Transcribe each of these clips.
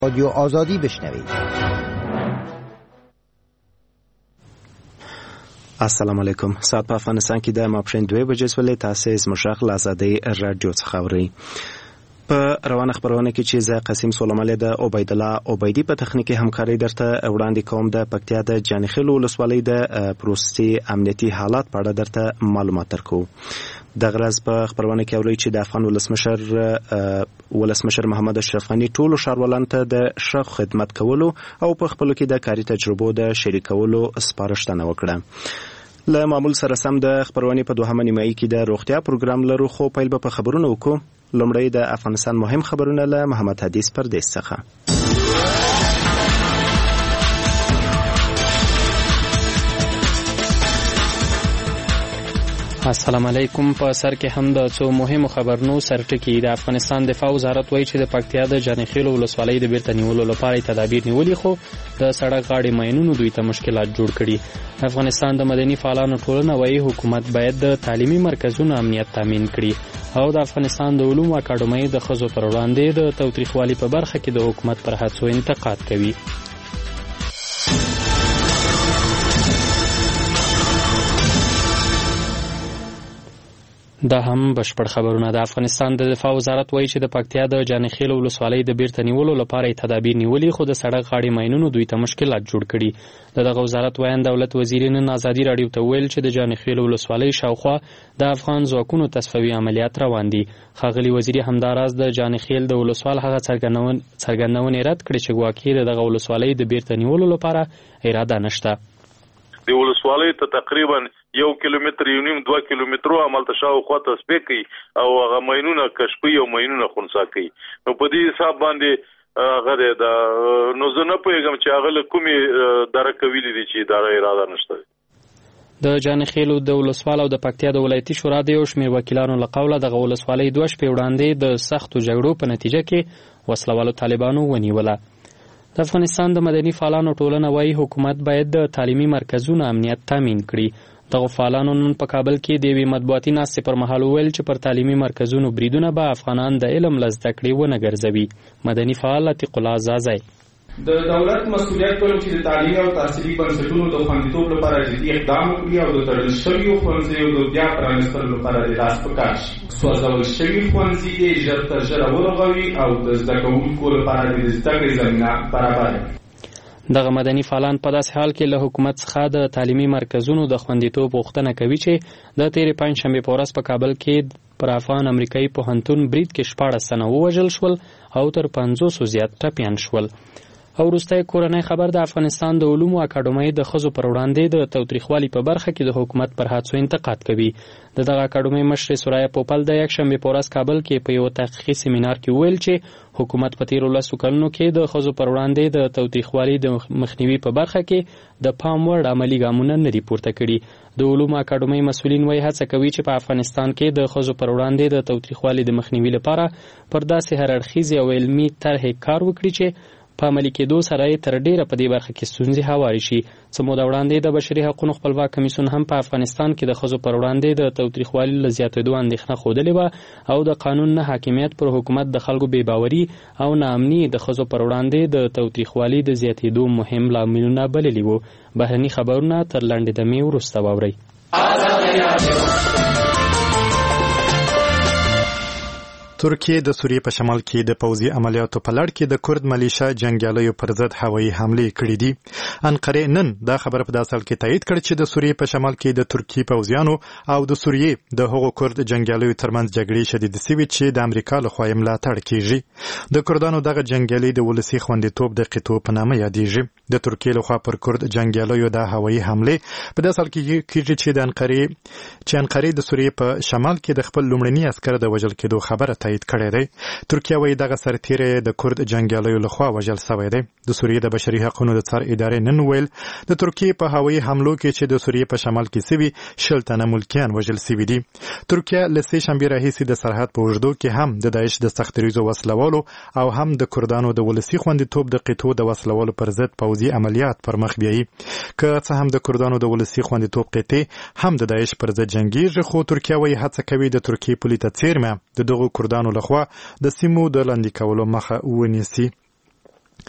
رادیو آزادی بشنوید. السلام علیکم. ساعت په افغانستان کې د ماپښین 2 بجې ولې تاسو زموږ له آزادۍ رادیو څخه اورئ. په روانه خبرونه کې چې زه قاسم سولمالی د عبید الله عبیدی په تخنیکی همکاري درته وړاندې کوم. د پکتیا د جانخیل ولسوالۍ د پروسې امنیتي حالات په اړه درته معلومات درکو. د غرض په خبرونه کې اورئ چې د افغان ولسمشر محمد اشرف غنی ټولو ښاروالانو ته د ښه خدمت کولو او په خپلو کې د کاري تجربو د شریکولو سپارښتنه وکړه. له معمول سره سم د خبرونې په دوهمه نیمایي کې د روغتیا پروګرام لرو، خو پیل به په خبرونه وکړو. لومړی د افغانستان مهم خبرونه له محمد حدیث پردیس څخه. السلام علیکم. په سر کې هم د څو مهمو خبرونو سرټکی. د افغانستان دفاع وزارت وایي چې د پکتیا د جانخیل ولسوالۍ د بیرته نیولو لپاره تدابیر نیولي، خو د سړک غاړې ماینونو دوی ته مشکلات جوړ کړي. افغانستان د مدني فعالانو ټولنه وایي حکومت باید د تعلیمي مرکزونو امنیت تامین کړي، او د افغانستان د علومو اکاډمۍ د ښځو پر وړاندې د تاوتریخوالي په برخه کې د حکومت پر هڅو انتقاد کوي. دا هم بشپړ خبرونه. د افغانستان د دفاع وزارت وایي چې د پکتیا د جانخیل ولسوالۍ د بیرته نیولو لپاره تدابیر نیولي، خو د سړک غاړې ماینونو دوی ته مشکلات جوړ کړي. دغه وزارت وایي دولت وزیر نن آزادي رادیو ته ویل چې د جانخیل ولسوالۍ شاوخوا د افغان ځواکونو تصفیوي عملیات روان دي. ښاغلي وزیر همداراز د جانخیل د ولسوال هغه څرګندونې رد کړې چې ګواکې دغه ولسوالۍ د بیرته نیولو لپاره اراده نشته. د ولسوالۍ ته تقریبا 1 کیلومتر 2 کیلومترو عملته شاوخوا تصفیه کوي او هغه ماینونه کشفي او ماینونه خنثی کوي. نو په دې حساب باندې هغه د نو زه نه پوهېږم چې هغه له کومې درکه ویلي دي چې اداره اراده نشته. د جانخیلو د ولسوال او د پکتیا د ولایتي شورا د یو شمېر وکیلانو له قوله دغه ولسوالۍ 2 شپې وړاندې د سختو جګړو په نتیجه کې وسلوالو طالبانو ونیوله. د افغانستان د مدني فعالانو ټولنه وایي حکومت باید د تعلیمي مرکزونو امنیت تامین کړي. دغه فعالانو نن په کابل کې د یوې مطبوعاتي ناستې پر مهال وویل چې پر تعلیمي مرکزونو بریدونه به افغانان د علم له زده کړې ونه ګرځوي. مدني فعال عتیق الله زازی د دولت مسؤلیت کوي چې د تعلیم او تحصیلي بنسټونو د خوندیتوب لپاره جدي اقدام وکړي او د تړل شویو ښوونځیو د بیا پرانیستلو لپاره د لاس په کار شي. سوځول شوي ښوونځي یې ژر تر ژره ورغوي او د زده کوونکو لپاره د زده کړې زمینه برابره کړي. دغه مدني فعالان په داسې حال کې له حکومت څخه د تعلیمي مرکزونو د خوندیتوب غوښتنه کوي چې د تېرې پنجشنبې په ورځ په کابل کې پر افغان امریکایي پوهنتون برید کې 14 تنه ووژل شول او تر 500 زیات ټپیان شول. او وروستی کورنۍ خبر د افغانستان د علومو اکاډمۍ د ښځو پر وړاندې د تاوتریخوالي په برخه کې د حکومت پر هڅو انتقاد کوي. دغه اکاډمۍ مشر سوریا پوپل د یکشنبې په ورځ کابل کې په یو تحقیقي سیمینار کې ویل چې حکومت په تیرو 10 کلونو کې د ښځو پر وړاندې د تاوتریخوالي د مخنیوي په برخه کې د پام وړ عملي ګامونه نه دي پورته کړي. د علومو اکاډمۍ مسؤلین وایي هڅه کوي چې په افغانستان کې د ښځو پر وړاندې د تاوتریخوالي د مخنیوي لپاره پر داسې هر اړخیزې او علمي طرحې کار وکړي چې په عملي کېدو سره یې تر ډیره په دې برخه کې ستونزې هوارې شي. څه موده وړاندې د بشري حقوقو خپلواک کمیسیون هم په افغانستان کې د ښځو پر وړاندې د تاوتریخوالي له زیاتېدو اندېښنه ښودلې وه او د قانون نه حاکمیت پر حکومت د خلکو بې باوري او ناامني د ښځو پر وړاندې د تاوتریخوالي د زیاتېدو مهم لاملونه بللي وو. بهرني خبرونه تر لنډې دمې وروسته واورئ. ترکیه د سوریې په شمال کې د پوځي عملیاتو په لړ کې د کورد ملیشیا جنګیالیو پر ضد هوایي حملې کړې دي. انقره نن دا خبر په داسې حال کې تایید کړ چې د سوریې په شمال کې د ترکیې پوځیانو او د سوریې د هغو کورد جنګیالیو ترمنځ جګړې شدیدې شوې چې د امریکا لخوا یې ملاتړ کیږي. د کردانو دغه جنګیالي د ولسي خوندیتوب د قطعو په نامه یادېږي. د ترکیې لخوا پر کورد جنګیالیو د هوایي حملې په داسې حال کې کیږي چې انقره د سوریې په شمال کې د خپل لومړني عسکر د وژل کېدو خبره تایید کړې ده. ترکیه وايي دغه سرتیری د کورد جنګیالیو لخوا وژل شوی دی. د سوریې د بشري حقوقو د څار ادارې نن ویل د ترکیې په هوایي حملو کې چې د سوریې په شمال کې سوي 60 تنه ملکیان وژل شوي دي. ترکیه له سې شنبې راهیسې د سرحد په اوږدو کې هم د داعش د سختریزو وسلوالو او هم د کردانو د ولسي خوندیتوب د قطعو د وسلوالو پر ضد پوځي عملیات پر مخ بیایي. که څه هم د کردانو د ولسي خوندیتوب قطعې هم د داعش پر ضد جنګیږي، خو ترکیه وايي هڅه کوي د ترکیې پولې ته څیرمه د دغو کردانو لخوا د سیمو د لاندې کولو مخه ونیسي.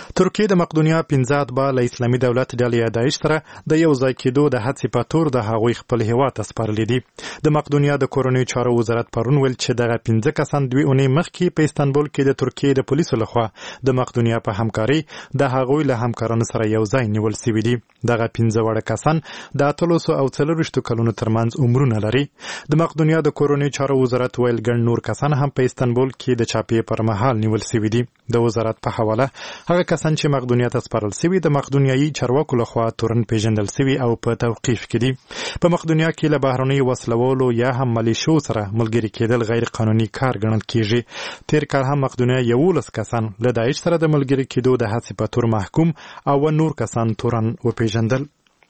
ترکیه د مقدونیا 15 اتباع له اسلامي دولت ډلې داعش سره د یو ځای کېدو د هڅې په تور د هغوی خپل هیواد ته سپارلي دي. د مقدونیا د کورنیو چارو وزارت پرون ویل چې دغه 15 کسان 2 اونۍ مخکې په استانبول کې د ترکیې د پولیسو لخوا د مقدونیا په همکاري د هغوی له همکارانو سره یو ځای نیول شوي دي. دغه 15 وړه کسان د 30 او 40 کلونو ترمنځ عمرونه لري. د مقدونیا د کورنیو چارو وزارت ویل ګڼ نور کسان هم په استانبول کې د چاپې پر مهال نیول شوي دي. د وزارت په حواله هغه کسان چې مقدونیا ته سپارل شوي د مقدونیایي چارواکو لخوا تورن پیژندل شوي او په توقیف کې دي. په مقدونیا کې له بهرنیو وسلوالو یا هم ملیشو سره ملګري کېدل غیر قانوني کار ګڼل کېږي. تیر کال هم مقدونیا 11 کسان له داعش سره د ملګري کېدو د هڅې په تور محکوم او نور کسان تورن وپیژندل.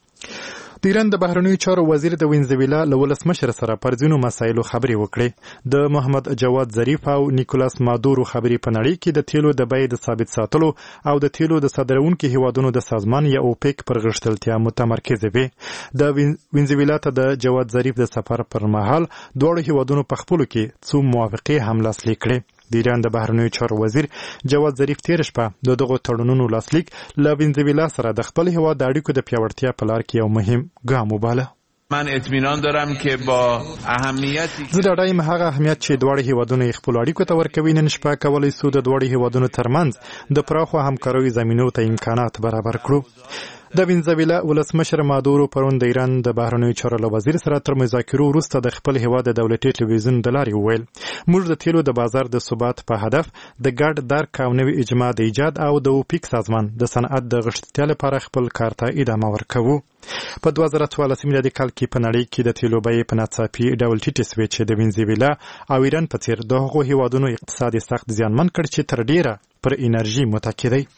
د ایران د بهرنیو چارو وزیر د وینزویلا له ولسمشر سره پر ځینو مسایلو خبرې وکړې. د محمد جواد ظریف او نیکولاس مادورو خبرې په نړۍ کې د تیلو د بیې د ثابت ساتلو او د تیلو د صادرونکو هیوادونو د سازمان یا اوپیک پر غښتلتیا متمرکزه وي. د وینزویلا ته د جواد ظریف د سفر پر مهال دواړو هیوادونو په خپلو کې څو موافقې هم لاسلیک کړې. د ایران د بهرنیو چارو وزیر جواد ظریف تیر شپه د دغو تړونونو لاسلیک له وینزویلا سره د خپل هیواد د اړیکو د پیاوړتیا په لار کې یو مهم ګام وباله. من اطمینان دارم که با اهمیتی زه ډاډه یم هغه اهمیت چې دواړه هیوادونه خپل اړیکو ته ورکوي نن شپه کولی سو د دواړو هیوادونو ترمنځ د پراخو همکاریو زمینو ته امکانات برابر کړو. د وینزویلا ولسمشر مادورو پرون د ایران د بهرنیو چارو له وزیر سره تر مذاکرو وروسته د خپل هیواد د دولتي ټلویزیون د لارې وویل موږ د تیلو د بازار د ثبات په هدف د ګډ درک او نوي اجماع د ایجاد او د اوپیک سازمان د صنعت د غښتلتیا لپاره خپل کار ته ادامه ورکوو. په 2014 میلادي کال کې په نړۍ کې د تیلو بیې په ناڅاپي ډول ټیټې سوې چې د وینزویلا او ایران په څیر د هغو هیوادونو اقتصاد سخت زیانمن کړ چې تر ډیره پر انرژي متکی دی.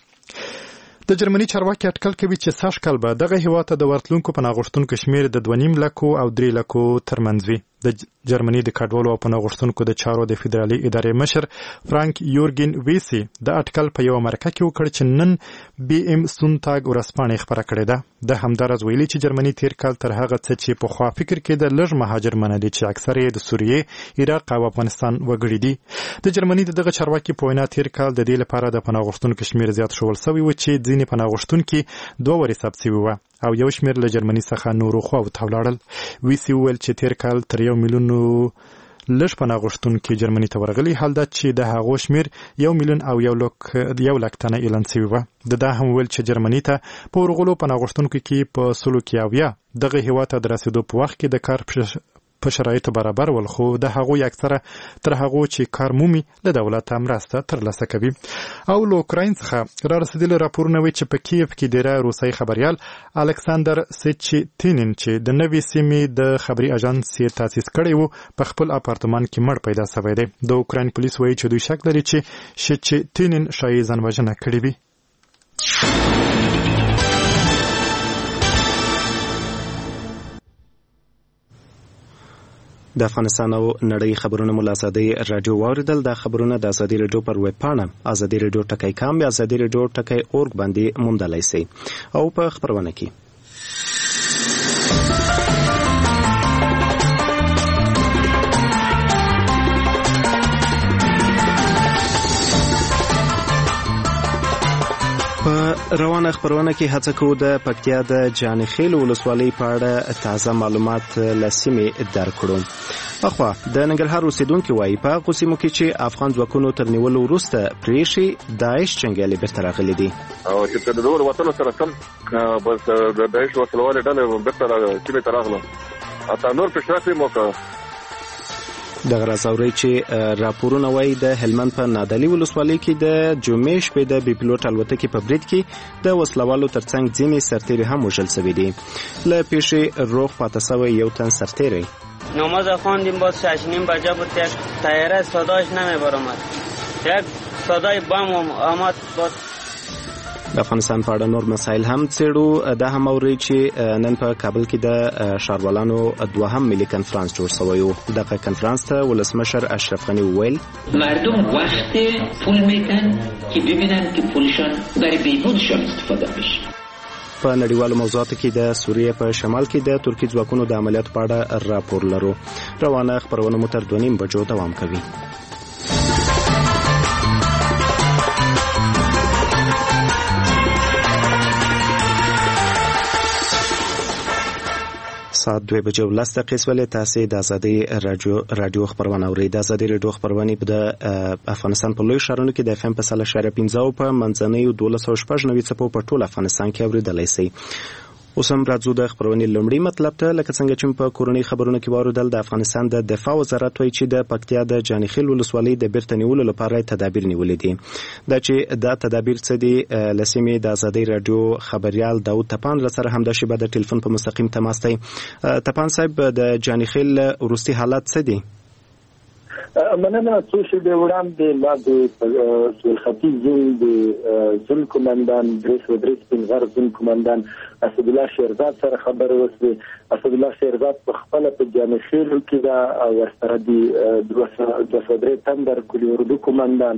د جرمني چارواکي اټکل کوي چې سږ کال به دغه هیواد ته د ورتلونکو پناه غوښتونکو شمېر د 2.5 لکو او 3 لکو ترمنځ وي. د جرمني د کډوالو او پناه غوښتونکو د چارو د فدرالي ادارې مشر فرانک یورګن ویسي د اټکل په یو مرکه کې وکړ چې نن بي ام سونتاګ ورسپانې خبره کړې ده. د همدارز ویلي چې جرمني تیر کال تر هغه څه چې په خوا فکر کې د لږ مهاجر منلي چې اکثر یې د سوریې، عراق او افغانستان وګړي دي. د جرمني دغه چارواکي په وینا تیر کال د دې لپاره د پناه غوښتونکو شمېر زیات شول سوی و چې ځینې پناه غوښتونکي 2 ورې ثبت شوي وو او یو شمېر له جرمني څخه نورو خواو ته ولاړل. ویسي وویل چې تیر کال تر 1 میلیون لږ پناه غوښتونکي جرمني ته ورغلي، حال دا چې د هغو شمېر 1 میلیون او 1 لک تنه اعلان شوي وو. دا هم ویل چې جرمني ته په ورغلو پناه غوښتونکو کې په 100 دغه هیواد ته د رسېدو په وخت کې د کار په شرایطو برابر ول، خو د هغوی اکثره تر هغو چې کار مومي له دولته مرسته ترلاسه کوي. او له اوکراین څخه را رسېدلي راپورونه وایي چې په کیف کې ډېری روسي خبریال الکساندر سچیتینین چې د نوې سیمې د خبري اژانس یې تاسیس کړی و په خپل اپارتمان کې مړ پیدا شوی دی. د اوکراین پولیس وایي چې دوی شک لري چې سچیتینین شایي ځانوژنه کړې وي. د افغانستان او نړۍ خبرونه مو له ازادۍ راډیو واوریدل. دا خبرونه د ازادۍ راډیو پر ویب پاڼه ازادۍ راډیو ټکی کام یا ازادۍ راډیو ټکی اورګ باندې موندلای شئ او په خبرونه کې په روانه خبرونه کې هڅه کوو د پکتیا د جانخیل ولسوالۍ په اړه تازه معلومات له سیمې درکړو. اخوا د ننګرهار اوسیدونکي وایي په هغو سیمو کې چې افغان ځواکونو تر نیولو وروسته پرېښي داعش جنګیالي بیرته راغلي دي او چې د نورو وطنو سره سم بس د داعش وسلوالې ډلې بیرته سیمې ته راغله حتی نور پېشرفت یې وکړه. دغه راځوري چې راپورونه وایي د هلمند په نادعلي ولسوالۍ کې د جمعې شپې د بي پلوټ الوتکې په برید کې د وسلوالو ترڅنګ ځینې سرتیري هم وژل شوي دي. له پیښې روغ پاتې شوی یو تن سرتیری نماز خواندیم باز 6:30 بجه بود یک طیاره صداش نمیبرآمد، یک صدای بم آمد. باز د افغانستان په اړه نور مسایل هم څېړو. دا هم اوري چې نن په کابل کې د ښاروالانو دوهم ملي کنفرانس جوړ شوی و. دغه کنفرانس ته ولسمشر اشرف غنی وویل مردم وقت پول میدن که ببینن که پولشان برای بهبودشان استفاده بشه. په نړیوالو موضوعاتو کې د سوریې په شمال کې د ترکي ځواکونو د عملیاتو په اړه راپور لرو. روانه خبرونه مو تر 2:30 بجو دوام کوي. ساعت 2:10 ولې تاسو د ازادي رادیو خبرونه اورئ. د ازادي رادیو خبرونه په افغانستان په لوی ښارونو کې د FM په 1.15 په منځنیو 1290 څپو په ټول افغانستان کې اوریدلای شئ. اوس هم راځو د خبرونې لومړی مطلب ته. لکه څنګه چې په کورنۍ خبرونو کې واوریدل، د افغانستان د دفاع وزارت وایي چې د پکتیا د جانخیل ولسوالۍ د بیرته نیولو لپاره تدابیر نیولې دي. دا چې دا تدابیر څه دي، لسیمې د ازادي رادیو خبريال داود تپان را سره هم د شبکې د ټلیفون په مستقیم تماس دی. تپان صاحب، د جانخیل وروستي حالات څه دي؟ مننه. څو شېبې وړاندې ما د سول ختیځ زون د زون کمانډان درېس پنځار زون کمانډان اسد الله شیرزاد سره خبرې وشوې. اسد الله شیرزاد په خپل په جانشیل کې دا ورسره د 203 تندر کلی اردو کمانډان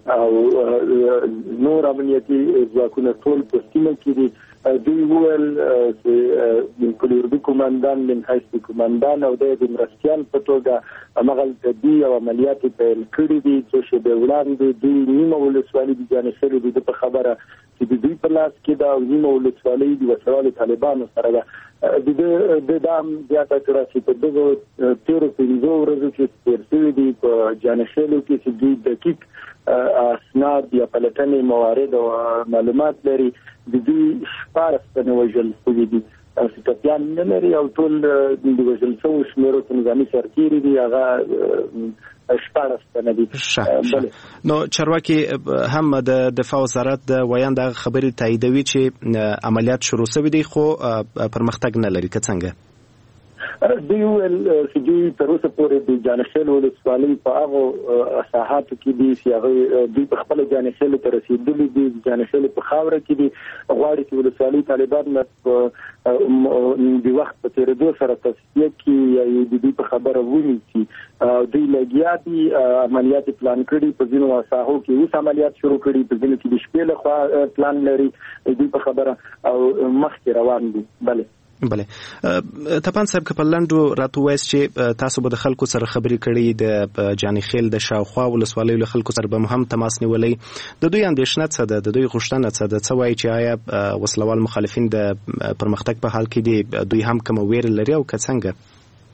او نور امنیتي ځواکونه ټول په سیمه کې دي. دوی وویل چې کلی اردو کمانډان من حیث کمانډان او د مرستیال په توګه عمل او عملیات پیل کړي دي. څو شېبې وړاندې دوی نیمه ولسوالۍ د جانشیل د په خبره چې د دوی په لاس کې دا نیمه ولسوالۍ د وسوال طالبانو سره ده. د دام زیاته کړه چې په دغه 13 ورځو کې تیر شوي دي په جانشیلو کې چې دوی دقیق اسناد یا پلټنې موارد او معلومات لري. د دوی 14 تنه وژل شوي دي، سکتیان نه لري او ټول د وژل شوو شمیرو ته نظامي سرتیري دي، هغه 14 تنه دي. نو چارواکي هم د دفاع وزارت د ویان د خبرې تاییدوي چې عملیات شروع شوي دي خو پرمختګ نه لري. که څنګه؟ دوی ویل چې دوی تر اوسه پورې د جانشیل ولسوالۍ په هغه ساحاتو کې دي چې هغه دوی په خپل جانشیل ته رسیدلي دي. جانشیل په خاوره کې دي، غواړي چې ولسوالۍ طالبان د وخت په تیریدو سره تصفیه کړي یا د دوی په خبره ونیسي. دوی لګیا دي، عملیات پلان کړي، په ځینو ساحو کې اوس عملیات شروع کړي، په ځینو کې د شپې لخوا پلان لري دوی په خبره او مخکې روان دي. بله تپان صاحب، که په لنډو راته ووایاست چې تاسو به د خلکو سره خبرې کړي، د جانخیل د شاوخوا ولسوالیو له خلکو سره به هم تماس نیولی، د دوی اندېښنه څه ده، د دوی غوښتنه څه ده؟ څه وایي چې آیا وسلوال مخالفین د پرمختګ په حال کې دي؟ دوی هم کومه ویره لري او که څنګه؟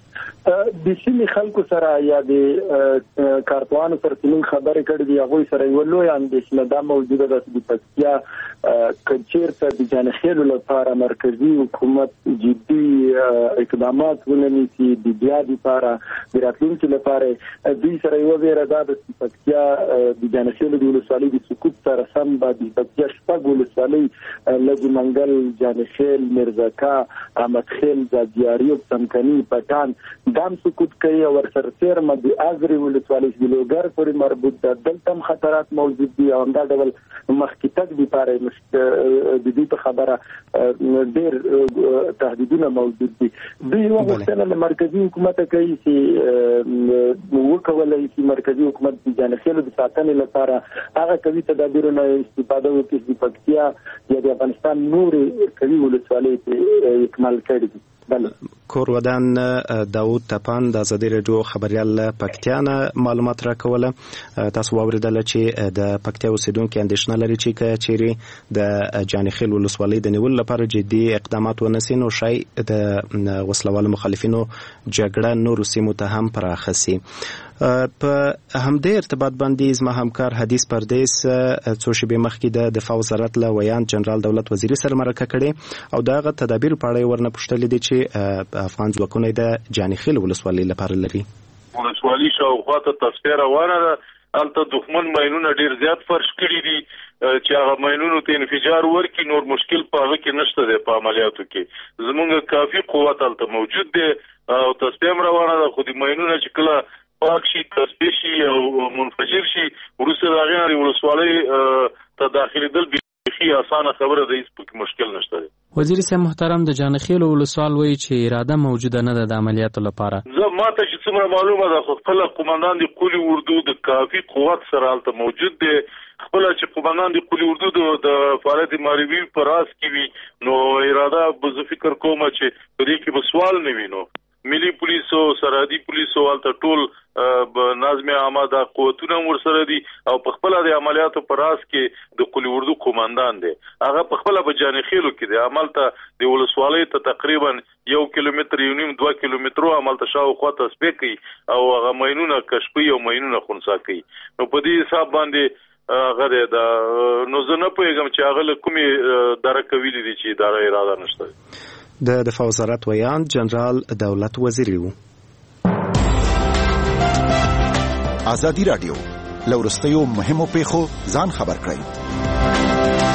د سیمې خلکو سره یا د کارپوهانو سره چې موږ خبرې کړې دي، هغوی سره یوه لویه اندېښنه دا موجوده ده چې د پکتیا که چېرته د جانخیلو لپاره مرکزي حکومت جدي اقدامات ونه نیسي د بیا دپاره د راتلونکي لپاره، دوی سره یوه ویره دا ده چې پکتیا د جانخیلو د ولسوالۍ د سقوط سره سم به د پکتیا 6 ولسوالۍ لږ منګل، جانخیل، میرزکا، احمدخیل، زادیاریوب، څمکني، پټان دام سقوط کوي او ورسره څیرمه د اغري ولسوالۍ د لوګر پورې مربوط ده. دلته هم خطرات موجود دي او همدا ډول مخکې تګ دپاره د دوی په خبره ډېر تهدیدونه موجود دي. دوی یوه غوښتنه له مرکزي حکومته کوي چې وکولی شي مرکزي حکومت د جانخیلو د ساتنې لپاره هغه قوي تدابیرونه استفاده وکړي چې د پکتیا یا د افغانستان نورې قوي ولسوالۍ پرې اکمال کړي دي. کور ودان داود تپان د ازادي رادیو خبريال پکتیا نه معلومات راکوله. تاسو واوریدل چې د پکتیا اوسیدونکو اندېښنه لري چې چیرې د جانخیل ولسوالۍ د نیولو لپاره جدي اقدامات ونسي نو شاید د وسلوالو مخالفینو جګړه نورو سیمو ته هم پراخه سي. په همدې ارتباط باندې زما همکار حدیث پردیس څو شېبې مخکې د دفاع وزارت له ویان جنرال دولت وزیري سره مرکه کړې او دغه تدابیر په اړه ورنه پوښتلې دي چې افغان ځواکونه د جانخیل ولسوالۍ لپاره لري. ولسوالۍ شاوخوا ته تصفیه روانه ده، هلته دښمن ماینونه ډېر زیات فرش کړي دي چې هغه ماینونو ته انفجار ورکړي، نور مشکل په هغه کې نشته دی. په عملیاتو کې زمونږ کافي قوت هلته موجود دی او تصفیه هم روانه ده، خو د ماینونه چې کله پاک شي، تصفیه شي او منفجر شي، وروسته د هغې نه ولسوالۍ ته داخلېدل بیخي اسانه خبره ده، هېڅ پکې مشکل نشته دی. وزیر صاحب محترم، د جانخیل ولسوال وایي چې اراده موجوده نه ده د عملیاتو لپاره. ماته چې څومره معلومه ده، خو خپله قومندان د قولي اردو د کافي قوت سره هلته موجود دی. خپله چې قومندان د قولي اردو د فعالیت ماروي په راس کې وي، نو اراده به زه فکر کوم چې په دې کې به سوال نه وي. نو ملي پولیسو سرحدي پولیسو ولته ټول نظم عامه د قوتونه ورسره دي او په خپل د عملیاتو پر راس کې د قلی اردو قوماندان دی هغه په خپل بجانې خېلو کې دی عمل ته د ولسوالۍ ته تقریبا 1 کیلومتر 2 کیلومترو عمل ته شاوخوا تسبیح کوي او هغه ماینونه کشفي او ماینونه خونسا کوي نو په دې حساب باندې غره دا نو زه نه پوهیږم چې هغه کومې درکه ویلي دي چې اداره اراده نشته د دفاع وزارت ویان جنرال دولت وزیری وو. ازادي رادیو لورستیو مهمو پیښو ځان خبر کړئ.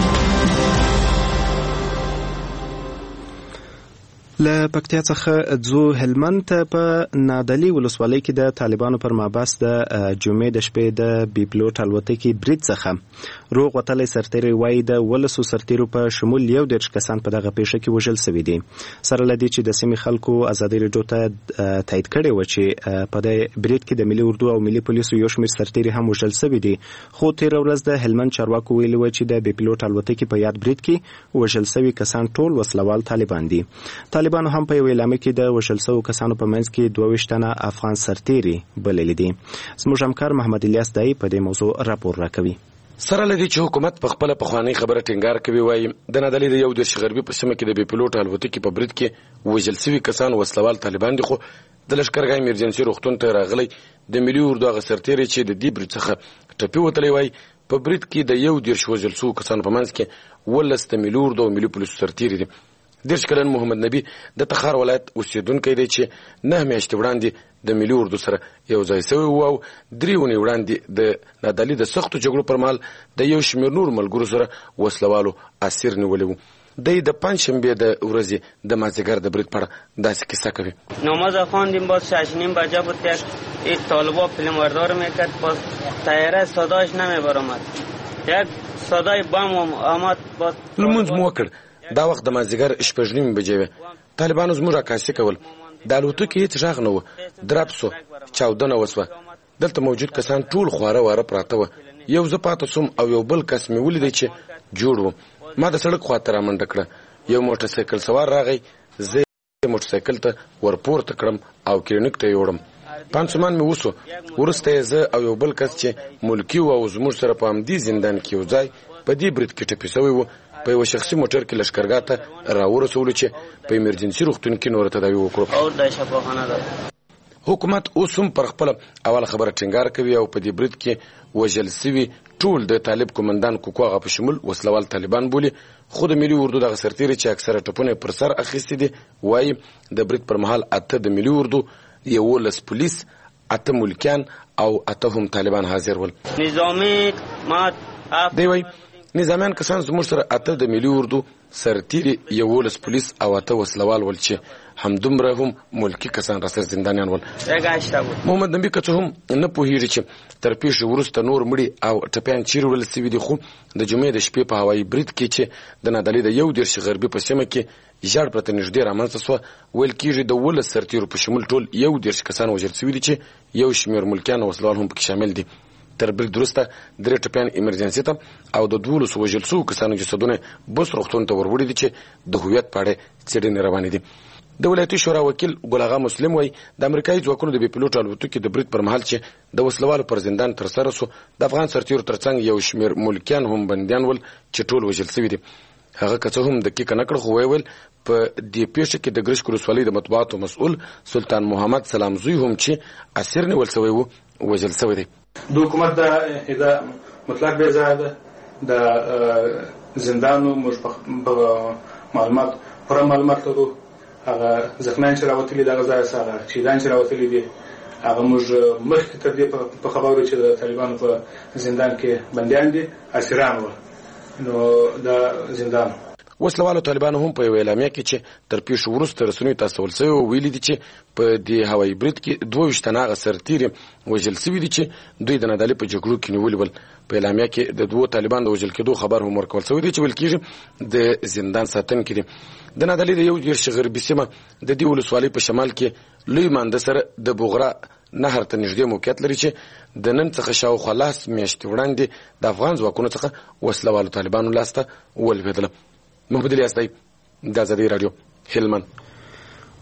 له پکتیا څخه ځو هلمند ته په نادلي ولسوالۍ کې د طالبانو پر مابس د جمعې د شپې د بیپلوټ الوتکې برید څخه روغ وتلی سرتیری وایي د 12 سرتیرو په شمول 11 کسان په دغه پیښه کې وژل شوي دي. سره له دې چې د سیمې خلکو ازادي راډیو ته تایید کړی و چې په دې برید کې د ملي اردو او ملي پولیسو یو شمېر سرتیري هم وژل شوي دي خو تېره ورځ د هلمند چارواکو ویلي و چې د بیپلوټ الوتکې په یاد برید کې وژل شوي کسان ټول وسلوال طالبان دي. طالبانو هم په یو اعلامیه کې د وژل شوو کسانو په منځ کې 22 تنه افغان سرتیري بللي دي. زموږ همکار محمد الیاس دای په دې موضوع راپور راکوي. سره لدی چې حکومت په خپل پخوانی خبره ټینګار کوي وایي د نادلي د یو د غربي په سیمه کې د بیپلوټ الوتکې په برید کې وژل شوي کسان وسلوال طالبان دي خو د لشکرګاه ایمرجنسي روغتون ته راغلي د ملي اردو غ سرتیري چې د دې برید څخه ټپي وتلی وایي په برید کې د یو د وژل شوو کسانو په منځ کې ولست ملي اردو او ملي پولیسو سرتیري دي. دیرش کلن محمد نبی د تخار ولایت اوسیدونکی دی چې 9 میاشتې وړاندې د ملي اردو سره یو ځای شوی و او 3 ونې وړاندې د نادلي د سختو جګړو پر مهال د یو شمېر نور ملګرو سره وسلوالو اسیر نیولی و. دی د پنجشنبې د ورځې د مازدیګر د برید په اړه داسې کیسه کوي. نماز خواندیم باز 6:30 بجه بود یک طالبا فیلمبردار میکرد باز طیاره صداش نمیبرآمد یک صدای بم آمد باز لمونځ مو وکړ دا وخت د مازدیګر 6:30 بجې وې طالبانو زموږ عکاسي کول د الوتکې هیڅ غږ نه و درب سو چاودنه وسوه دلته موجود کسان ټول خواره واره پراته و یو زه پاته سوم او یو بل کس مې ولیدی چې جوړ و ما د سړک خواته رامنډه کړه یو موټر سایکل سوار راغی زه موټر سایکل ته ورپورته کړم او کلینیک ته یوړم پانسمان مې وسو ورسته زه او یو بل کس چې ملکی و او زموږ سره په همدې زندان کې یو ځای په دې برید کې ټپي شوی و په یو شخصي موټر کې لشکرګاه ته راورسولو چې په ایمرجنسي روغتون کې نور تداوی وکړو او د شفاخانه ده. حکومت اوس هم پر خپل اول خبره ټینګار کوي او په دې برید کې وژل شوي ټول د طالب کومندان کوکوغه په شمول وسلوال طالبان بولي خو د ملي اردو دغه سرتیري چې اکثره ټپونه پر سر اخیستي دي وایي د برید پر مهال 8 د ملي اردو 11 پولیس 8 ملکیان او 8 هم طالبان حاضر ول. نظامی مات دی وایي نظامیان کسان زموږ سره 8 د ملي اردو سرتیري 11 پولیس او 8 وسلوال ول چې همدومره هم ملکی کسان راسره زندانیان ول. محمد نبی که څه هم نه پوهیږي چې تر پیښې وروسته نور مړي او ټپیان چیرې وړل سوي دي خو د جمعې د شپې په هوایي برید کې چې د نادلي د 11 غربي په سیمه کې ژړ پرته نږدې رامنځته سوه ویل کېږي د 12 سرتیرو په شمول ټول 11 کسان وژل سوي دي چې یو شمېر ملکیان او وسلوال هم پکې شامل دي. تر برید وروسته 3 ټپیان ایمرجنسي ته او د 12 وژل شوو کسانو جسدونه بس روغتون ته وروړي دي چې د هویت په اړه څېړنې روانې دي. د ولایتي شورا وکیل ګل اغا مسلم وایي د امریکایي ځواکونو د بیپلوټ الوتکې د برید پر مهال چې د وسلوالو پر زندان ترسره سو د افغان سرتیرو ترڅنګ یو شمېر ملکیان هم بندیان ول چې ټول وژل شوي دي. هغه که څه هم دقیقه نه کړ خو ویل په دې پیښه کې د ګرشک ولسوالۍ د مطبوعاتو مسؤل سلطان محمد سلام زوی هم چې اسیر نیول شوی و وژل شوی دی. د حکومت د مطلق بې ځایه ده د زندانو موږ په معلومات پوره معلومات لرو هغه زخمیان چې راوتلي دغه ځای څخه هغه شهیدان چې راوتلي دي هغه موږ مخکې تر دې په خبرو چې د طالبانو په زندان کې بندیان دي اسیران وو نو د زندان وسلوالو طالبانو هم په اعلامیه کې چې تر پیښو وروسته رسنیو ته استول شوی ویلي دي چې په دې هوایي برید کې 22 تنه سرتیري وژل شوي دي چې دوی د نادلي په جګړو کې نیولي ول. په اعلامیه کې د 2 طالبان د وژل کېدو خبر هم ورکول شوی دی چې ویل کېږي د زندان ساتونکي دي. د نادلي د 11 غربي سیمه د دې ولسوالۍ په شمال کې لوی مانده سره د بوغرا نهر ته نږدې موقعیت لري چې د نن څخه شاوخوا 10 میاشتې وړاندې د افغان ځواکونو څخه وسلوالو طالبانو لاسته ولوېدله. محمد الیاس دی د ازادي رادیو هلمند.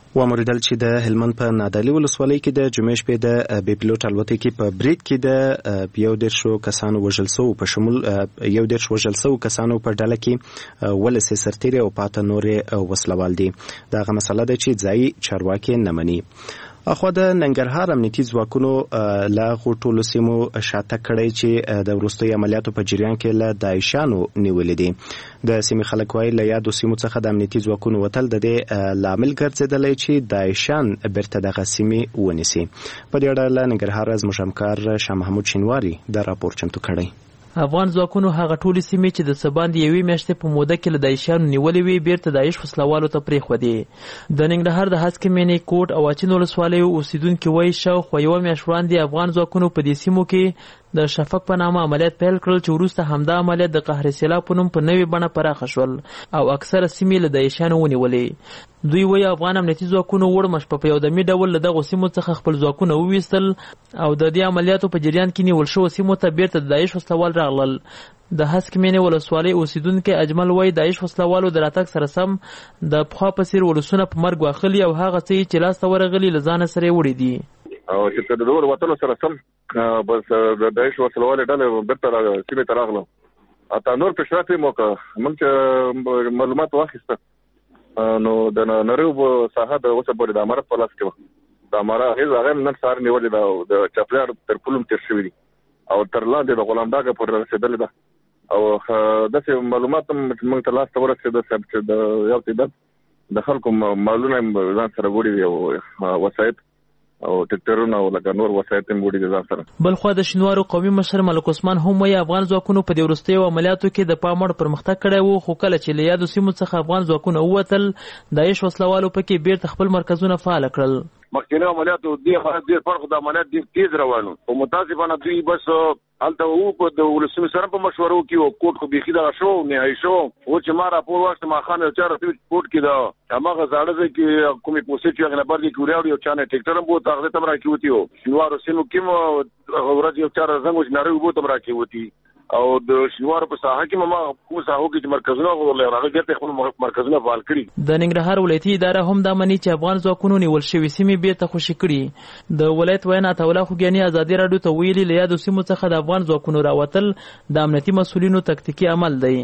وموریدل چې د هلمند په نادعلي ولسوالۍ کې د جمعې شپې د بې پیلوټ الوتکې په برید کې د 11 کسانو وژل شوو په شمول 11 وژل شوو کسانو په ډله کې 18 سرتیري او پاته نورې وسلوال دي. دغه مسله ده چې ځایي چارواکي نه مني. اخوا د ننګرهار امنیتي ځواکونو له ټولو سیمو شاته کړی چې د وروستیو عملیاتو په جریان کې له داعشانو نیولې دي. د سیمې خلک وایي له یادو سیمو څخه د امنیتي ځواکونو وتل د دې لامل ګرځېدلی چې داعشان بیرته دغه سیمې ونیسي. په دې اړه له ننګرهاره زموږ همکار شاه محمود شینواري د راپور چمتو کړی. افغان ځواکونو هغه ټولې سیمې چې د څه باندې یوې میاشتې په موده کې له داعشانو نیولې وې بیرته داعش وسلوالو ته پرېښودې. د ننګرهار د هسکې مینې کوټ او اچین ولسوالیو اوسېدونکي وایي شاوخوا یوه میاشت وړاندې افغان ځواکونو په دې سیمو کې د شفق په نامه عملیات پیل کړل چې وروسته همدا عملیات د قهر سیلاب په نوم په نوې بڼه پراخه شول او اکثره سیمې له داعشانو ونیولې. دوی وایي افغان امنیتي ځواکونو وړ مشپه په یو دمي ډول له دغو سیمو څخه خپل ځواکونه وویستل او د دې عملیاتو په جریان کې نیول شوو سیمو ته بیرته د داعش وسلوال راغلل. د هسکې مینې ولسوالۍ اوسېدونکی اجمل وایي داعش وسلوالو د راتګ سره سم د پخوا په څېر ولسونه په مرګ واخلي او هغه څه چې لاسته ورغلي له ځانه سره یې وړي دي. او چې د ډول وتلو سره سم بس د داعش وسلوالې ډلې بیرته سیمې ته راغلو. اته نور پیشرفت یې موکړه. موږ چې معلومات واخیسته نو د نریو ساحه د اوسه پورې د امارت په لاس کې وه. د امارت هغه نن سهار نیولې ده د چاپلار تر پلوم تېر شوي دي او تر لاندې د غلام ډاګه پورې رسېدلې ده. او داسې معلومات هم موږ ته لاسته ورسېده چې د یو تعداد د خلکو مالونه ځان سره وړي دي او وسایط او ټکټرونه او لکه نور وسایط هم وړي دي ځان سره. بل خوا د شینوارو قومي مشر ملک عثمان هم وایي افغان ځواکونو په دې وروستیو عملیاتو کې د پام وړ پرمختګ کړی و خو کله چې له یادو سیمو څخه افغان ځواکونه ووتل داعش وسلوالو پکې بیرته خپل مرکزونه فعال کړل. مخکینی عملیاتو ډېر فرق د عملیات ډېر تیز روانو او متاسفانه دوی بس هلته وو په د ولسمې سره په مشورو کې او کوټ خو بیخي دغه شو نهایي شو. او چې ما راپور واخیست ماښام یو چا رسوي کوټ کې د هماغه زاړه ځای کې کومې پوستې چې هغې نه بر دي کې وریاوړي یو چا نه ټکټر هم بوت هغې ته هم راکېوتي وو. شینوارو سیمو کې هم ورځ یو چا زنګ و چې نری اوبو ته هم راکېوتي او د شینوارو په ساحه کې هم کوم ساحو کې چې مرکزونه غوړل هغه بیرته خپل مرکزونه فعال کړي. د ننګرهار ولایتي اداره هم دا مني چې افغان ځواکونو نیول شوي سیمې بیرته خوشي کړي. د ولایت وینا عطاالله خوږیاني ازادي راډیو ته ویلي له یادو سیمو څخه د افغان ځواکونو راوتل د امنیتي مسؤلینو تکتیکي عمل دی.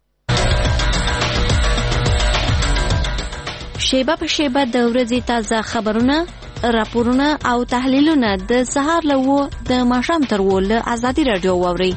شیبه په شیبه د ورځې تازه خبرونه راپورونه او تحلیلونه د سهار له 9 د ماښام تر 10 له ازادي راډیو واورئ.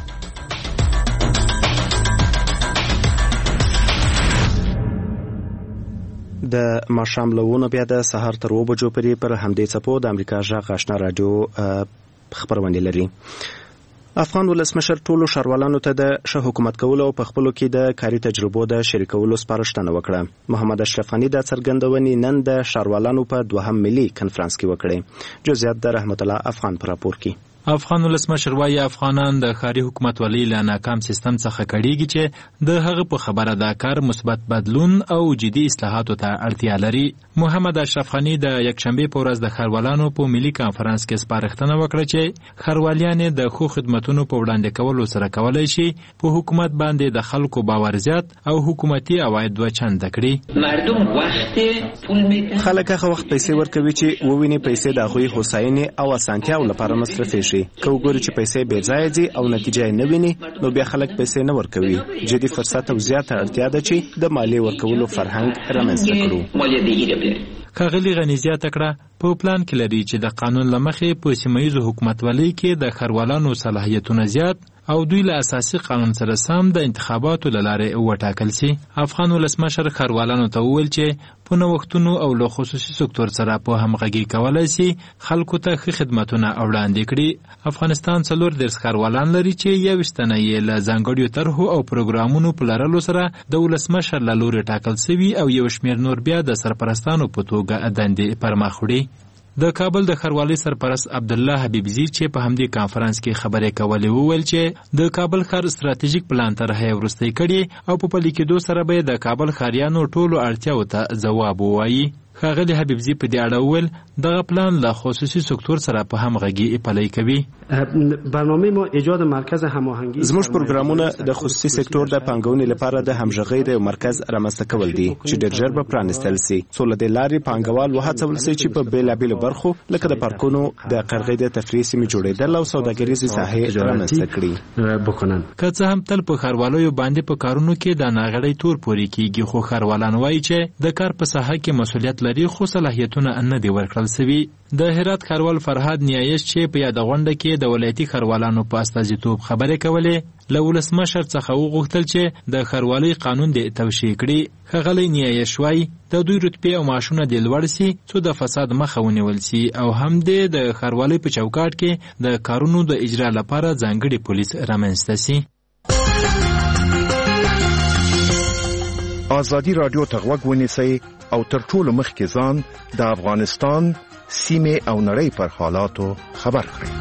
د ماښام له 9 بیا د سهار تر 2 بجو پورې پر همدې څپو د امریکا غږ آشنا راډیو خبرونه لري. افغان ولسمشر ټولو ښاروالانو ته د ښه حکومت کولو او په خپلو کې د کاري تجربو د شریکولو سپارښتنه وکړه. محمد اشرف غني د څرګندونې نن د ښاروالانو په 2 ملي کنفرانس کې وکړې. جزئیات د رحمت الله افغان پر راپور کې. افغان ولسمشر وايي افغانان د ښاري حکومتولۍ له ناکام سیستم څخه کړيږي چې د هغه په خبره دا کار مثبت بدلون او جدي اصلاحاتو ته اړتیا لري. محمد اشرف غني د یکشنبه په ورځ د ښاروالانو په ملي کانفرنس کې سپارښتنه وکړه چې ښارواليان د خو خدماتونو په وړاندې کولو سره کولای شي په حکومت باندې د خلکو باور زیات او حکومتي عواید دوه چنده کړي. مردم وخت پول میکنه. خلک هغه وخت پیسې ورکوي چې وویني پیسې د هغوی هوساینې او اسانتیاو لپاره مصرفي شي. که وګوري چې پیسې بې ځایه ځي او نتیجه یې نه ویني نو بیا خلک پیسې نه ورکوي. جدي فرصت او زیاته اړتیا ده چې د مالیې ورکولو فرهنګ رامنځته کړو. ښاغلي غني زیاته کړه په پلان کې لري چې د قانون له مخې په سیمه ییزو حکومتولۍ کې د ښاروالانو صلاحیتونه زیات او دوی له اساسي قانون سره سم د انتخاباتو له لارې وټاکل شي. افغان ولسمشر ښاروالانو ته وویل چې په نوښتونو او له خصوصي سکتور سره په همغږي کولای شي خلکو ته ښه خدمتونه وړاندې کړي. افغانستان 14 ښاروالان لري چې 21 تنه یې له ځانګړیو طرحو او پروګرامونو په لرلو سره د ولسمشر له لوري ټاکل شوي او یو شمېر نور بیا د سرپرستانو په توګه دندې پرمخ وړي. د کابل د ښاروالۍ سرپرست عبدالله حبیبزي چې په همدې کانفرنس کې خبرې کولې وویل چې د کابل ښار ستراتیژیک پلان طرح یې وروستی کړي او په پلي کېدو سره به د کابل ښاریانو ټولو اړتیاو ته ځواب ووایي. ښاغلي حبیبزي په دې اړه وویل دغه پلان له خصوصي سکتور سره په همغږي پلی کوي. برنامه ما ایجاد مرکز هماهنگی زموږ پروګرامونه د خصوصي سکتور د پانګونې لپاره د همغږۍ د مرکز رامنځته کول دي چې ډېر ژر به پرانیستل سي. څو له دې لارې پانګوال وهڅول سي چې په بېلابېلو برخو لکه د پارکونو د قرغې د تفریح سیمې جوړېدل او سوداګریزې ساحې رامنځته کړي. که څه هم تل په ښاروالو باندې په کارونو کې د ناغړۍ تور پورې کیږي، خو ښاروالان وایي چې د کار په ساحه کې مسؤلیت لري خو صلاحیتونه نه دي ورکړل سوي. د هرات ښاروال فرهاد نیایش چې په یاده غونډه کې د ولایتي ښاروالانو په استازیتوب خبرې کولې، له ولسمشر څخه وغوښتل چې د ښاروالۍ قانون دې توشیح کړي. ښاغلی نیایش وایي د دوی رتبې او معاشونه دې لوړ سي څو د فساد مخه ونیول سي او هم دې د ښاروالۍ په چوکاټ کې د کارونو د اجرا لپاره ځانګړي پولیس رامنځته سي. ازادي رادیو ته غوږ ونیسئ او تر ټولو مخکې ځان د افغانستان سیمې او نړۍ پر حالاتو خبر کړئ.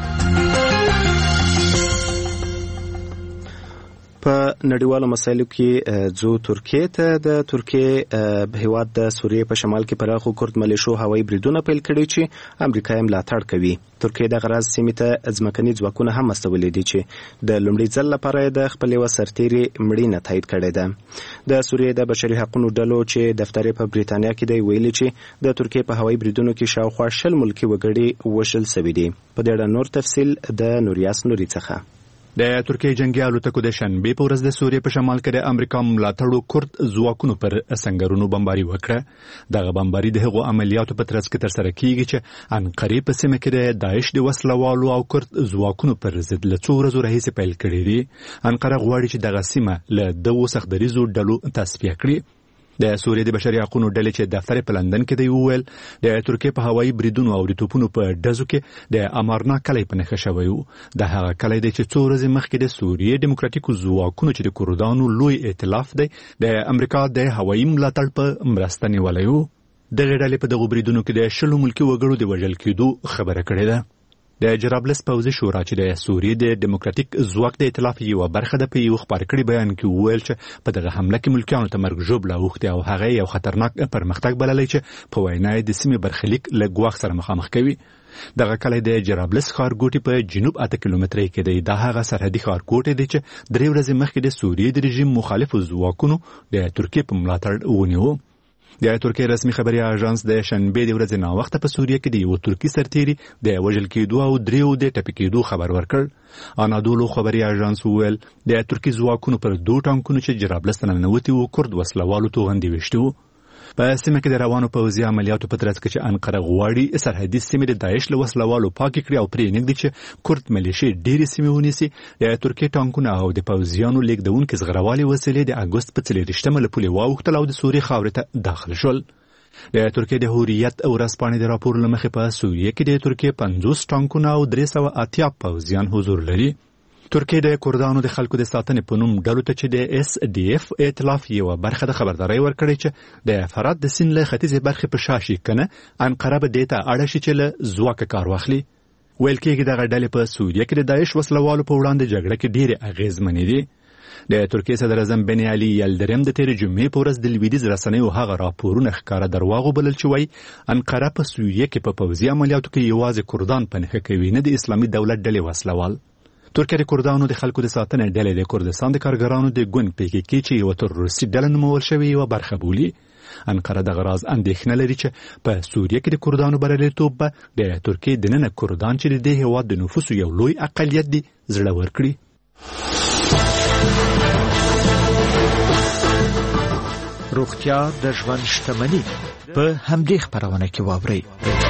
په نړیوالو مسایلو کې ځو ترکیې ته. د ترکیې هیواد د سوریې په شمال کې پراخو کرد ملیشو هوایي بریدونه پیل کړي چې امریکا یې ملاتړ کوي. ترکیې د غراز سیمې ته ځمکني ځواکونه هم استولي دي چې د لومړي ځل لپاره د خپل یو سرتیري مړینه تایید کړې ده. د سوریې د بشري حقوقو ډلو چې دفتر په بریتانیا کې دی ویلي چې د ترکیې په هوایي بریدونو کې شاوخوا 60 ملکي وګړي وژل شوي دي. په دې اړه نور تفصیل د نوریاس نوري څخه. د ترکیې جنگي الوتکو د شنبې په ورځ د سوریې په شمال کې د امریکا ملاتړو کرد ځواکونو پر سنگرونو بمباري وکړه. دغه بمباري د هغو عملیاتو په ترڅ کې ترسره کیږي چې انقرې په سیمه کې د داعش د وسلوالو او کرد ځواکونو پر ضد له څو ورځو راهیسې پیل کړي دي. انقره غواړي چې دغه سیمه له دغو سختدریزو ډلو تصفیه کړي. د سوریې د بشري حقوقو ډلې چې دفتر په لندن کې دی وویل د ترکیې په هوایي بریدونو او د توپونو په ډزو کې د امارنا کلی په نښه شوی و. د هغه کلی دی چې څو ورځې مخکې د سوریې دیموکراتیکو ځواکونو چې د کردانو لوی ائتلاف دی د امریکا د هوایي ملاتړ په مرسته نیولی و. دغه ډلې په دغو بریدونو کې د 60 ملکي وګړو د وژل کېدو خبره کړې ده. د جرابلس پوځي شورا چې د سوریې د دیموکراتیک ځواک د ائتلاف یو برخه ده په یو خبر کړي بیان کې وویل چې په دغه حمله کې ملکیانو ته مرګ ژوبله اوښتې او هغه یو خطرناک پرمختګ بللی چې په وینا یې د سیمې برخلیک له ګواښ سره مخامخ کوي. دغه کلی د جرابلس ښارګوټي په جنوب 8 کیلومترۍ کې دی. دا هغه سرحدي ښارګوټی دی چې 3 ورځې مخکې د سوریې د رژیم مخالفو ځواکونو د ترکیې په ملاتړ ونیو. د ترکیې رسمي خبري اژانس د شنبې د ورځې ناوخته په سوریه کې د یو ترکی سرتیري د وژل کېدو او 3 د ټپي کېدو خبر ورکړ. انادولو خبري اژانس وویل د ترکی ځواکونو پر 2 ټانکونو چې جرابلس ته ننوتي وو کرد وسلوالو توغندي ویشتي وو. په سیمه کې د روانو پوځي عملیاتو په ترڅ کې چې انقره غواړي سرحدي سیمې د داعش له وسلوالو پاکې کړي او پرې نږدې چې کرد ملیشې ډېرې سیمې ونیسي. د ترکیې ټانکونه او د پوځیانو لیږدونکي زغروالې وسیلې د اګوست په 24مه له پولې واوښتل او د سوریې خاورې ته داخل شول. د ترکیې د هوریت او ورځپاڼې د راپور له مخې په سوریه کې د ترکیې 50 ټانکونه او 380 پوځیان حضور لري. ترکیې د کردانو د خلکو د ساتنې په نوم ډلو ته چې د SDF ائتلاف یو برخه د خبرداري ورکړې چې د فرات د سیند له ختیځې برخې په شاشي کنه انقره به دې ته اړه شي چې له ځواکه کار واخلي. ویل کېږي دغه ډلې په سوریه کې د داعش وسلوالو په وړاندې جګړه کې ډېرې اغېزمنې دي. د ترکیې صدر اعظم بن علي یلدرم د تېرې جمعې په ورځ د لویدیځ رسنیو هغه راپورونه ښکاره درواغ وبلل چې وایي انقره په سوریه کې په پوځي عملیاتو کې یوازې کردان په نښه کوي نه د اسلامي دولت ډلې وسلوال. ترکیه د کردانو د خلکو د ساتنې ډلې د کردستان د کارګرانو د ګوند PKK چې یو تروریستي ډله نومول شوې یوه برخه بولي. انقره دغه راز اندېښنه لري چې په سوریه کې د کردانو بریالیتوب به د ترکیې دننه کردان چې د دې هېواد د نفوسو یو لوی اقلیت دي زړه ورکړي. روغتیا د ژوند شتمني په همدې خبرونه کې واورئ.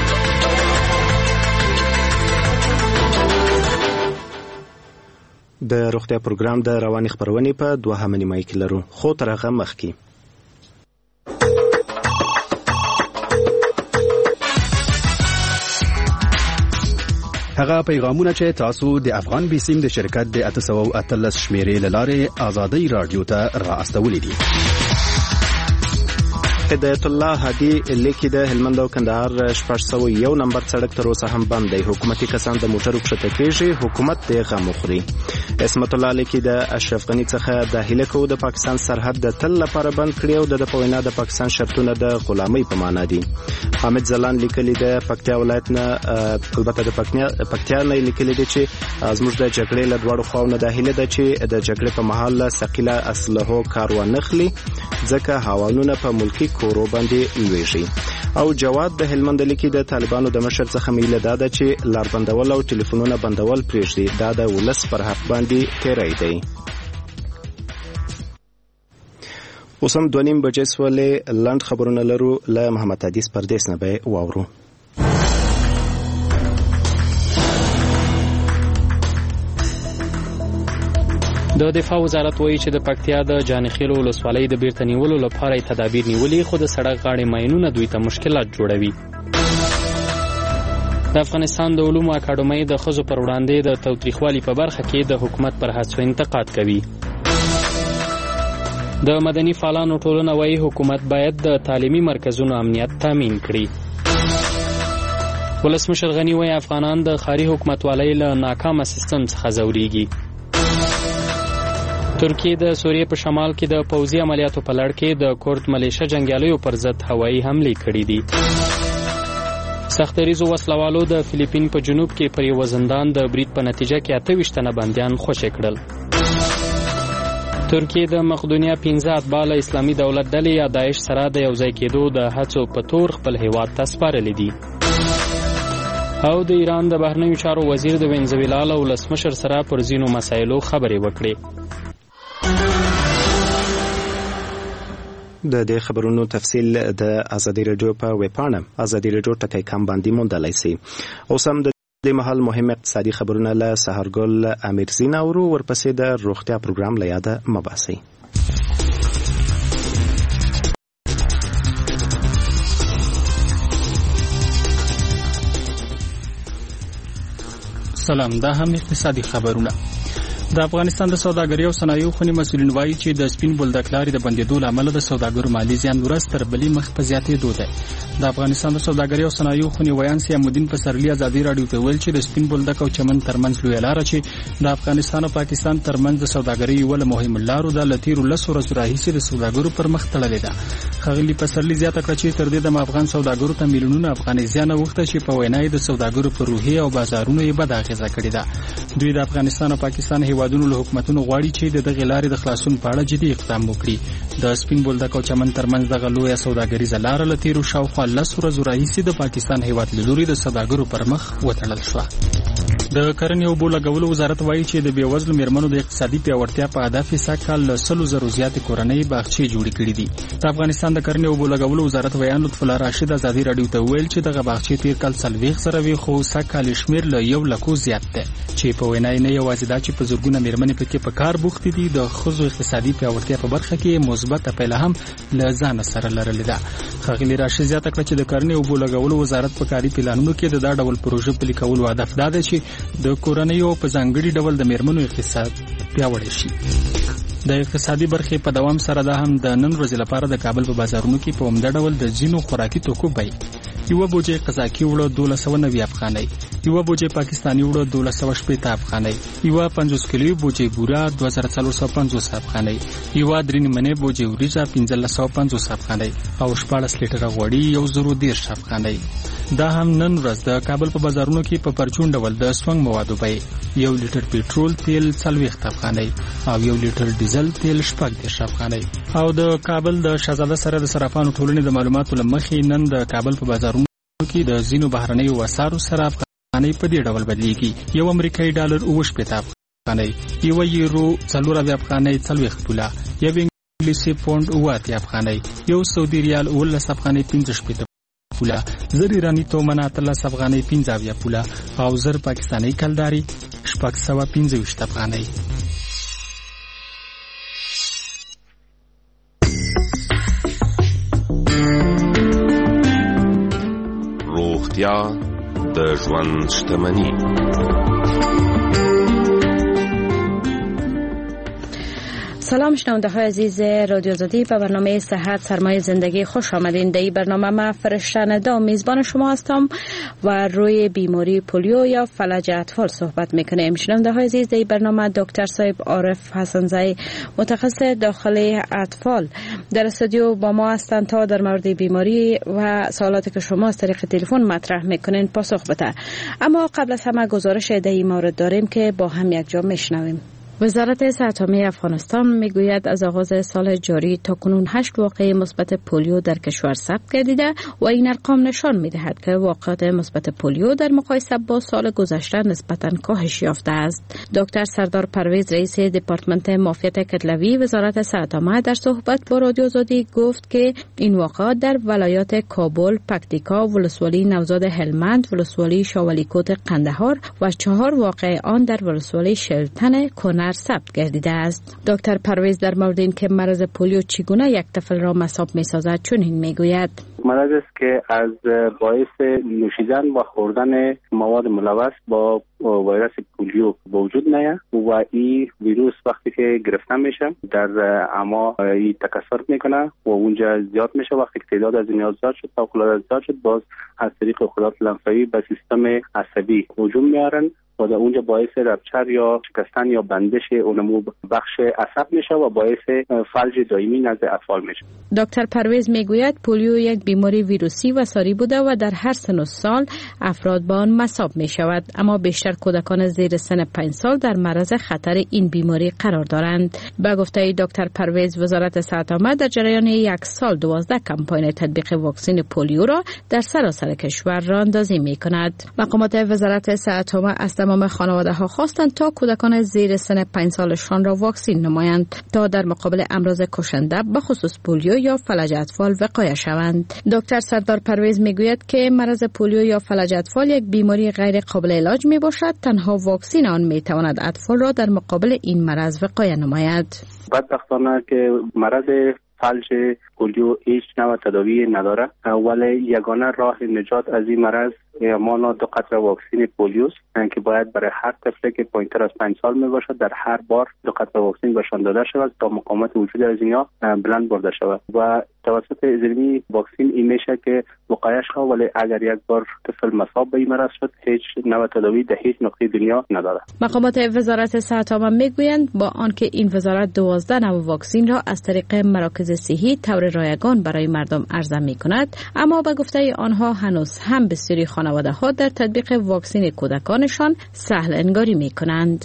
د روغتیا پروګرام د رواني خبرونې په 2 نیمه کې لرو خو تر هغه مخکې هغه پیغامونه چې تاسو د افغان بیسیم د شرکت د 813 شمیرې لاره آزادۍ رادیو ته را استولې دي. هدایت الله هادي لیکي د هلمند او کندهار 601 نمبر سړک تر اوسه هم بند دی. حکومتي کسان د موټرو کښته کېږي، حکومت د غم خوري. اسمت الله لیکي د اشرف غنی څخه د هیله کو د پاکستان سرحد د تل لپاره بند کړی او د پوینا د پاکستان شرطونه د غلامۍ په معنا دي. حامد زلان لیکلي د پکتیا ولایت نه البته د پکتیا نه لیکلي دي چې زموږ د جګړې له دواړو خواونو د هیله ده چې د جګړې په مهال ثقيله اسلحو کار ونخلي ځکه هاوانونه په ملکی کورو باندې لويږي. او جواد د هلمند لیکي د طالبانو د مشر څخه میله ده چې لار بندول او ټلیفونونه بندول پریږدي، دا د ولس پر حق باندې تیری دی. اوسم 2:30 بجې سولې لاند خبرونه لرو له محمد حدیث پردیس نه به واورو. د دفاع وزارت وایي چې د پکتیا د جانخیل ولسوالۍ د بیرته نیولو لپاره تدابیر نیولې، خو د سړک غاړې ماینونه دوی ته مشکلات جوړوي. د افغانستان د علومو اکاډمۍ د ښځو پر وړاندې د تاوتریخوالي په برخه کې د حکومت پر هڅو انتقاد کوي. د مدني فعالانو ټولنه وایي حکومت باید د تعلیمي مرکزونو امنیت تامین کړي. ولسمشر غنی وایي افغانان د ښاري حکومتوالۍ له ناکامه سیستم څخه ځورېږي. ترکیه د سوریې په شمال کې د پوځي عملیاتو په لړ کې د کورد ملیشه جنگیالیو پر ضد هوایي حملې کړې دي. سختریزو وسلوالو د فلیپین په جنوب کې پر یو زندان د برید په نتیجه کې 28 تنه بندیان خوشي کړل. ترکیه د مقدونیا 15 اتباع اسلامي دولت ډلې یا داعش سره د یوځای کېدو د هڅو په تور خپل هیواد ته سپارلې دي. او د ایران د بهرنیو چارو وزیر د وینزویلا له ولسمشر سره پر ځینو مسایلو خبرې وکړې. د دې خبرونو تفصیل د ازادي رادیو په ویب پاڼه azadi.radio.com باندې موندلای شئ. اوس هم د دې مهال مهم اقتصادي خبرونه له سحرګل امیرزین اورو، ورپسې د روغتیا پروګرام له یاده مباسي. سلام، دا هم اقتصادي خبرونه. د افغانستان د سوداګرۍ او صنایعو خونې مسؤلین وایي چې د سپین بولدک لارې د بندېدو له امله د سوداګرو مالي زیان ورځ تر بلې مخ په زیاتېدو دی. د افغانستان د سوداګرۍ او صنایعو خونې ویان سیام الدین پسرلي ازادي راډیو ته ویل چې د سپین بولدک او چمن ترمنځ لویه لاره چې د افغانستان او پاکستان ترمنځ د سوداګرۍ یوه له مهمو لارو ده له تېرو 10 ورځو راهیسې د سوداګرو پر مخ تړلې ده. ښاغلي پسرلي زیاته کړه چې تر دې دمه افغان سوداګرو ته میلیونونه افغانۍ زیان اوښته چې په وینا یې د سوداګرو پر روحیې او بازارونو یې بده اغېزه کړې ده. دوی د افغانستان او پاکستان هیوادونو له حکومتونو غواړي چې د دغې لارې د خلاصون په اړه جدي اقدام وکړي. د سپین بولدک او چمن ترمنځ دغه لویه سوداګریزه لاره له تېرو شاوخوا 10 ورځو راهیسې د پاکستان هیواد له لوري د سوداګرو پر مخ وتړل شوه. د کرنې او اوبو لګولو وزارت وایي چې د بېوزلو میرمنو د اقتصادي پیاوړتیا په هدف یې سږکال له 100,000 زیاتې کورنۍ باغچې جوړې کړي دي. د افغانستان د کرنې او اوبو لګولو وزارت ویان لطف الله راشد ازادي راډیو ته وویل چې دغه باغچې تېر کال 40,000 وې، خو سږکال یې شمېر له 100,000 زیات دی، چې په وینا یې نه یوازې دا چې په زرګونه میرمنې پکې په کار بوختې دي، د ښځو اقتصادي پیاوړتیا په برخه کې مثبته پیله هم له ځانه سره لرلې ده. ښاغلي راشد زیاته کړه چې د کرنې او اوبو لګولو وزارت په کاري پلانونو کې د دا ډول پروژې پلي کولو هدف دا دی چې د کورنۍ او په ځانګړي ډول د میرمنو اقتصاد پیاوړی شي. د اقتصادي برخې په دوام سره دا هم د نن ورځې لپاره د کابل په بازارونو کې په عمده ډول د ځینو خوراکي توکو بیې: یوه بوجۍ قزاقي اوړه 1290 افغانۍ، یوه بوجۍ پاکستاني اوړه 1280 افغانۍ، یوه 50 کیلو بوجۍ بوره 2450 افغانۍ، یوه 3 نیمه بوجۍ وریجه 1550 افغانۍ او 14 لیټره غوړي 1010 افغانۍ. دا هم نن ورځ د کابل په بازارونو کې په پرچون ډول د سونګ موادو بیې: 1 لیټر پېټرول تیل 40 افغانۍ او 1 لیټر ډیزل تیل 14 افغانۍ. او د کابل د شهزاده سره د صرافانو ټولنې د معلوماتو له مخې نن د کابل په بازارونو کې د ځینو بهرنیو اسعارو سره افغانۍ په دې ډول بدلیږي: 1 امریکایي ډالر 80 افغانۍ، 1 یورو 40 افغانۍ 40 پوله، 1 انګلیسي پوند 80 افغانۍ، 1 سعودي ریال 19 افغانۍ 15 پوله، 1 ایرانی تومنه 13 افغانۍ 15 پوله او 1 پاکستاني کلداري 625 افغانۍ. روغتیا د ژوند شتمني. سلام شنونده های عزیز رادیو آزادی، به برنامه صحت سرمایه زندگی خوش آمدین. در این برنامه من فرشته ندا میزبان شما هستم و روی بیماری پولیو یا فلج اطفال صحبت میکنیم. شنونده های عزیز، در این برنامه دکتر صاحب عارف حسنزئی متخصص داخلی اطفال در استودیو با ما هستند تا در مورد بیماری و سوالاتی که شما از طریق تلفن مطرح میکنین پاسخ بده. اما قبل از همه گزارش در این مورد داریم که با هم یک جا میشنویم. وزارت صحت عامه افغانستان میگوید از آغاز سال جاری تا کنون 8 واقعه مثبت پولیو در کشور ثبت گردیده و این ارقام نشان میدهد که واقعات مثبت پولیو در مقایسه با سال گذشته نسبتاً کاهش یافته است. دکتر سردار پرویز رئیس دپارتمنت معافیت کتلوی وزارت صحت عامه در صحبت با رادیو آزادی گفت که این واقعات در ولایات کابل، پکتیکا، ولسوالی نوزاد هلمند، ولسوالی شاولیکوت قندهار و 4 واقعه آن در ولسوالی شلتن کنر ثبت گردیده است. دکتر پرویز در مورد این که مرض پولیو چگونه یک طفل را مصاب می‌سازد چنین میگوید: مرض است که از باعث نوشیدن و خوردن مواد ملوث با ویروس پولیو وجود میاد و این ویروس وقتی که گرفته میشه در اما این تکثر میکنه و اونجا زیاد میشه. وقتی که تعداد از این زیاد شد تا خلاص زیاد شد، باز از طریق خلاط لنفاوی به سیستم عصبی هجوم میارن و در اونجا باعث رپچر یا شکستن یا بندش اونمو بخش عصب میشه و باعث فلج دائمی نزد اطفال میشه. دکتر پرویز میگوید پولیو یک بیماری ویروسی و ساری بوده و در هر سن و سال افراد با آن مصاب میشود، اما بیشتر کودکان زیر سن 5 سال در معرض خطر این بیماری قرار دارند. به گفته دکتر پرویز، وزارت صحت عامه در جریان 1 سال 12 کمپاین تطبیق واکسن پولیو را در سراسر کشور راهاندازی میکند. مقامات وزارت صحت عامه از تمام خانواده ها خواستند تا کودکان زیر سن 5 سالشان را واکسین نمایند تا در مقابل امراض کشنده به خصوص پولیو یا فلج اطفال وقایه شوند. دکتر سردار پرویز میگوید که مرض پولیو یا فلج اطفال یک بیماری غیر قابل علاج می باشد. تنها واکسن آن می تواند اطفال را در مقابل این مرض وقایه نماید. بدبختانه که مرض فلج پولیو هیچ نوع تداوی نداره، ولی یگانه راه نجات از این مرض مانا 2 قطره واکسن پولیوست که باید برای هر طفلی که پایینتر از 5 سال می باشد در هر بار 2 قطره واکسن بهشان داده شود تا مقاومت وجود از اینها بلند برده شود و توسط علمی واکسن این میشه که وقایش ها، ولی اگر یک بار طفل مصاب به این مرض شد هیچ نوع تداوی در هیچ نقطه دنیا نداره. مقامات وزارت صحت عامه میگویند با آنکه این وزارت 12 نوع واکسن را از طریق مراکز صحی طور رایگان برای مردم عرضه میکند، اما به گفته آنها هنوز هم بسیاری خانواده ها در تطبیق واکسن کودکانشان سهل انگاری میکنند.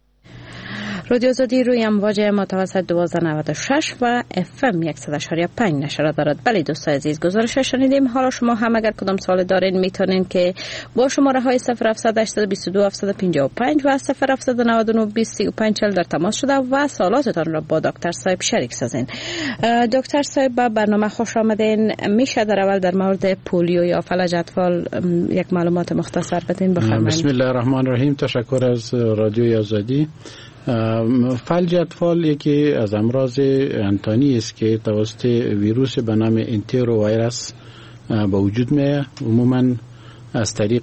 رادیو آزادی روی امواج متوسط 1296 و FM 100.5 نشر دارد. بله دوستان عزیز، گزارش شنیدیم. حالا شما هم اگر کدام سوال دارین میتونین که با شماره های 0700 822 755 و 0799 2035 در تماس شده و سوالاتتان را با دکتر صاحب شریک سازین. دکتر صاحب به برنامه خوش آمدین. میشه در اول در مورد پولیو یا فلج اطفال یک معلومات مختصر بدین؟ بفرمایید. بسم الله الرحمن الرحیم. تشکر از رادیوی آزادی. فلج اطفال یکی از امراض انتانی است که توسط ویروس به نام انترو ویروس به وجود میاد. عموما از طریق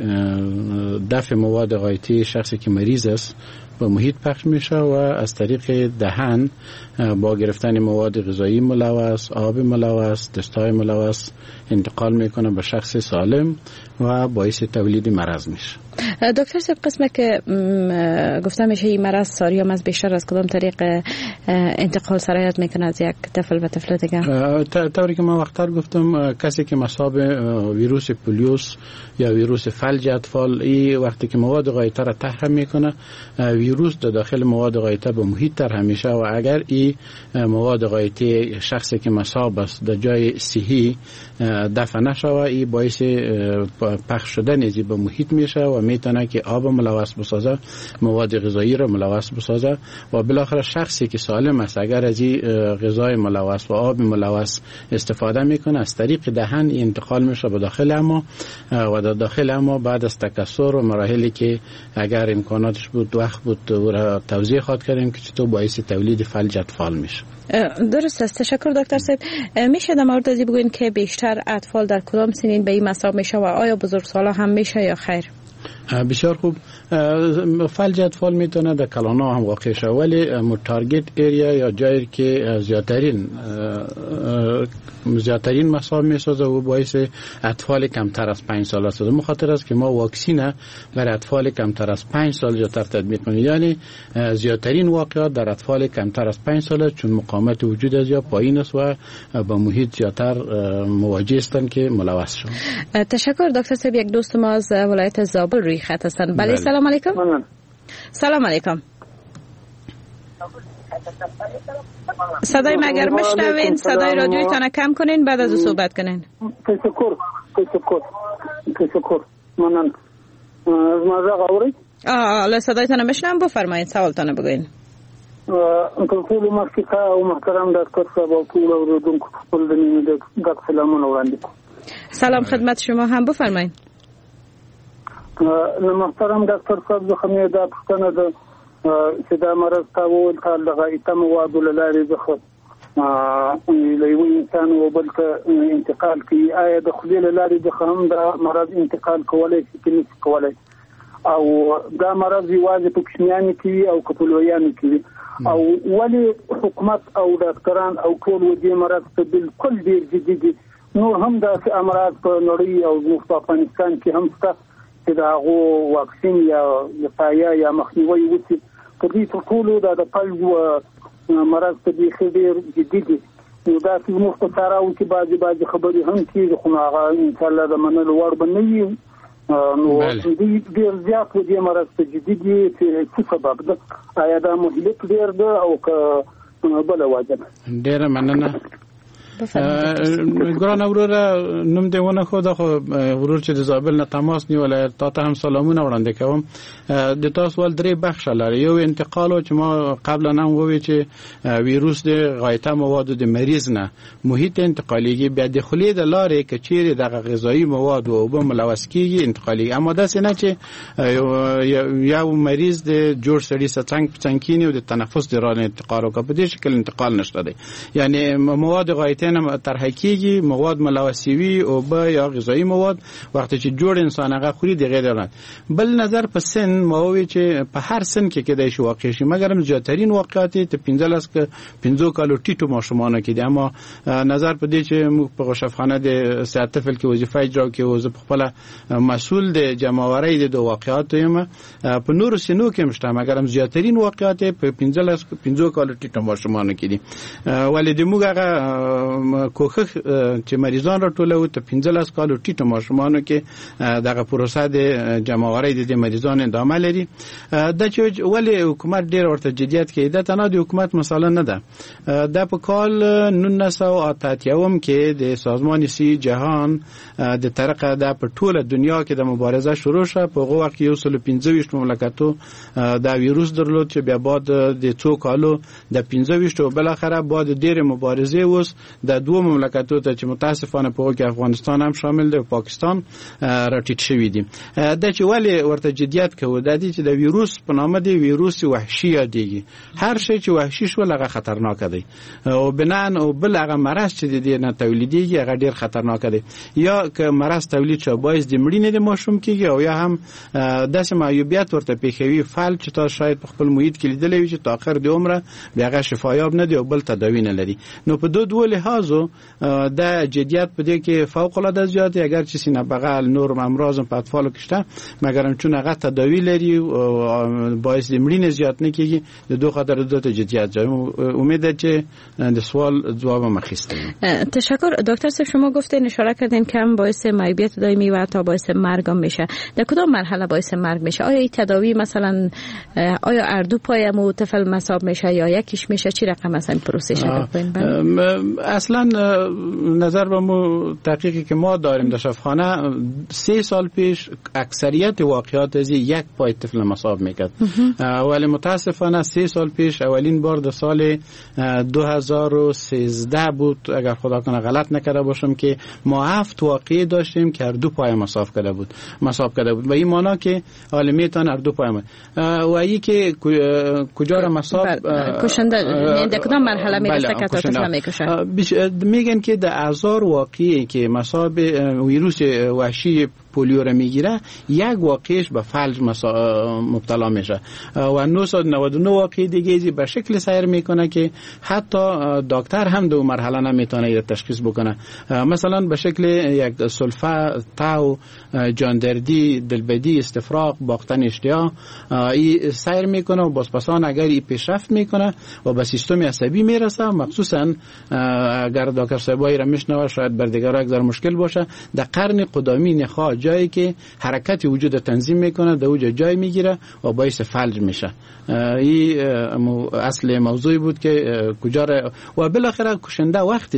دفع مواد غایطی شخصی که مریض است به محیط پخش میشه و از طریق دهن با گرفتن مواد غذایی ملوث، آب ملوث، دستای ملوث انتقال میکنه به شخص سالم و باعث تولید مرض میشه. دکتر صاحب، قسمه که گفتم میشه این مرض ساری هم از بیشتر از کدام طریق انتقال سرایت میکنه از یک طفل به طفل دیگه؟ طوری که من وقتر گفتم، کسی که مصاب ویروس پولیوس یا ویروس فلج اطفال، این وقتی که مواد غایطه را طرح میکنه، ویروس در داخل مواد غایطه به محیط طرح میشه و اگر این مواد غایطه شخصی که مصاب است در جای صحی دفع نشود، این باعث پخش شدن از به محیط میشه و میتونه که آب ملوث بسازه، مواد غذایی را ملوث بسازه و بالاخره شخصی که سالم است اگر از این غذای ملوث و آب ملوث استفاده میکنه، از طریق دهن انتقال میشه به داخل اما و در داخل اما بعد از تکثر و مراحلی که اگر امکاناتش بود وقت بود و توضیح خواهد کردیم که چطور باعث تولید فلج اطفال میشه. درست است. تشکر دکتر صاحب. میشه در مورد ازی بگوین که بیشتر اطفال در کدام سنین به این مصاب میشه و آیا بزرگسالا هم میشه یا خیر؟ بسیار خوب. فلج اطفال میتونه در کلانا هم واقع شه، ولی تارگت ایریا یا جایی که زیادترین مصاب میسازه و باعث اطفال کمتر از 5 سال است. مخاطر است که ما واکسین برای اطفال کمتر از 5 سال زیادتر تطبیق کنیم، یعنی زیادترین واقعات در اطفال کمتر از 5 سال است، چون مقاومت وجود از یا پایین است و با محیط زیادتر مواجه هستند که ملوث شوند. تشکر دکتر صاحب. یک دوست ما از ولایت زابل روی خط هستند. بله سلام علیکم. سلام علیکم. صدای مگر میشنوین؟ صدای رادیویتان کم کنین بعد از صحبت کنین. تشکر. منن. از مازه غوری؟ الان صدایتان میشنم، بفرمایید سوالتان بگوین. ټول مخکې او محترم ډاکټر صاحب او ټول اوریدونکو خپل د نیمه د سلامونه وړاندې کوم. سلام خدمت شما هم، بفرمایید. محترم ډاکټر صاحب زه خو دا پوښتنه ده چې دا مرض تاول کال دغه ایته موادو له لارې څخه له یو انسان و بل ته انتقال کوي. آیا د خولې له لارې څخه هم دا مرض انتقال کولی شي که نشي کولی؟ او دا مرض یوازې په کوچنیانو کې او که په لویانو کې او ولې حکومت او ډاکټران او ټول و دې مرض ته بالکل ډېر جدي دي؟ نور هم داسې امراض په نړۍ او زموږ په افغانستان کې هم شته چې د هغو واکسین یا وقایه یا مخنیوی وشي. په دې ټولو دا د فلج مرض ته بیخي ډېر جدي دي. نو داسې زموږ په ساراو کې بعضې خبرې هم کېږي، خو هغه انشاءالله د منلو وړ به نه وي. نو دوی ډېر زیات و دې مرض ته جدي دي چې څه سبب ده؟ آیا دا مهلک ډېر ده او که بله وجه ده؟ ډېره مننه. ګران وروره، نوم دې ونه خو دا خو ورور چې د زابل نه تماس نیولای، تا ته هم سلامونه وړاندې کوم. د تاسو ول درې بخش لري. یو انتقال چې ما قبلا هم ووی چې ویروس د غایطه موادو د مریض نه محیط انتقالیږي، بیا د خولې د لارې کچېره د غذایی مواد او به ملوث کیږي انتقالیږي. اما دا څنګه چې یو مریض د جوړ سړی څنګه کینی او د تنفس د رانه انتقال او په دې شکل انتقال نشته دی. یعنی مواد غایطه نه طرح کیږي، مواد ملوثوي او به یا غذایی مواد وخت چې جوړ انسان هغه خوري د غیر نه. بل نظر په سن مووي چې په هر سن کې کېدای شي واقع شي، مګر زیاترین واقعات ته 15 کالو ټیټو ماشومان کې دي. اما نظر په دې چې موږ په غشفخانه د صحت طفل کې وظیفه اجرا کوي او زه په خپل مسؤل د جمعواري د واقعات یم په نور سنو کې مشته، مګر زیاترین واقعات په 15 کالو ټیټو ماشومان کې دي. ولې د موږ هغه کوخه چې مریضان راټولو ته 15 کالو ټیټو ماشومانو کې دغه پروسه د جمعواري د مریضان ادامه لري. د چې ولې حکومت ډیر ورته جديت کوي، دا تنه د حکومت مثلا نه ده. د په کال 1988 کې د سازمان صحي جهان د طرقه د په ټوله دنیا کې د مبارزه شروع شوه. په هغه وخت یو سل 25 مملکتو دا ویروس درلود چې بیا بعد د 2 کالو د 25 بل اخره بعد ډیر مبارزه وس د دوه مملکتو ته چې متاسفانه په هغه کې افغانستان هم شامل دی او پاکستان راټیټ شوی دی. د چې ولې ورته جديت کوي د دې چې د ویروس په نامه دی ویروس وحشي یادېږي. هر شی چې وحشي شو هغه خطرناک دی او بنان او بل هغه مرض چې د نه تولیديږي هغه ډیر خطرناک دی. یا که مرض تولید شو باعث د مړینې د ماشوم کېږي او یا هم داسې معیوبیت ورته پیښوي فعل چې تاسو شاید په خپل محیط کې لیدلې وي چې تا اخر د عمره بیا هغه شفایاب نه دی او بل تداوی نه لري. نو په دوه لحاظو د جديت په دې کې فوق العاده زیات دی. اگر چې سینه بغل نور امراض په اطفالو کې شته مګر چون هغه تداوی لري او باعث د مړینې زیات نه کیږي، د دوه خطر د جديت ځای امید ده چې د سوال جواب مخیسته. تشکر دکتر صاحب. شما گفتین اشاره کردین که هم باعث معیوبیت دائمی و تا باعث مرگ هم میشه. در کدام مرحله باعث مرگ میشه؟ آیا این تداوی مثلا آیا اردو پای طفل مصاب میشه یا یکیش میشه؟ چی رقم مثلا پروسش کنین؟ اصلا نظر به مو تحقیقی که ما داریم در شفاخانه 3 سال پیش اکثریت واقعات از یک پای طفل مصاب میکرد، ولی متاسفانه 3 سال پیش اولین بار در سال 2013 بود اگر خدا کنه غلط نکرده باشم که ما 7 واقعه داشتیم که هر دو پای مصاب کرده بود و این معنی که حالا میتونه هر دو پای و ای که کجا را مصاب کشنده در کدام مرحله میرسه که طفل میکشه؟ میگن که در 1000 واقعی که مصاب ویروس وحشی پولیو را میگیره یک واقعش به فلج مبتلا میشه و 999 واقع دیگه به شکل سیر میکنه که حتی دکتر هم دو مرحله نمیتونه این تشخیص بکنه. مثلا به شکل یک سلفه، تاو، جاندردی، دلبدی، استفراغ، باختن اشتها این سیر میکنه و بازپسان اگر این پیشرفت میکنه و به سیستم عصبی میرسه، مخصوصا اگر دکتر صاحبایی را میشنوه شاید بر دیگران در مشکل باشه، در قرن قدامی نخاع جایی که حرکت وجود تنظیم میکنه در اوج جای میگیره و باعث فلج میشه. این اصل موضوعی بود که کجا و بالاخره کشنده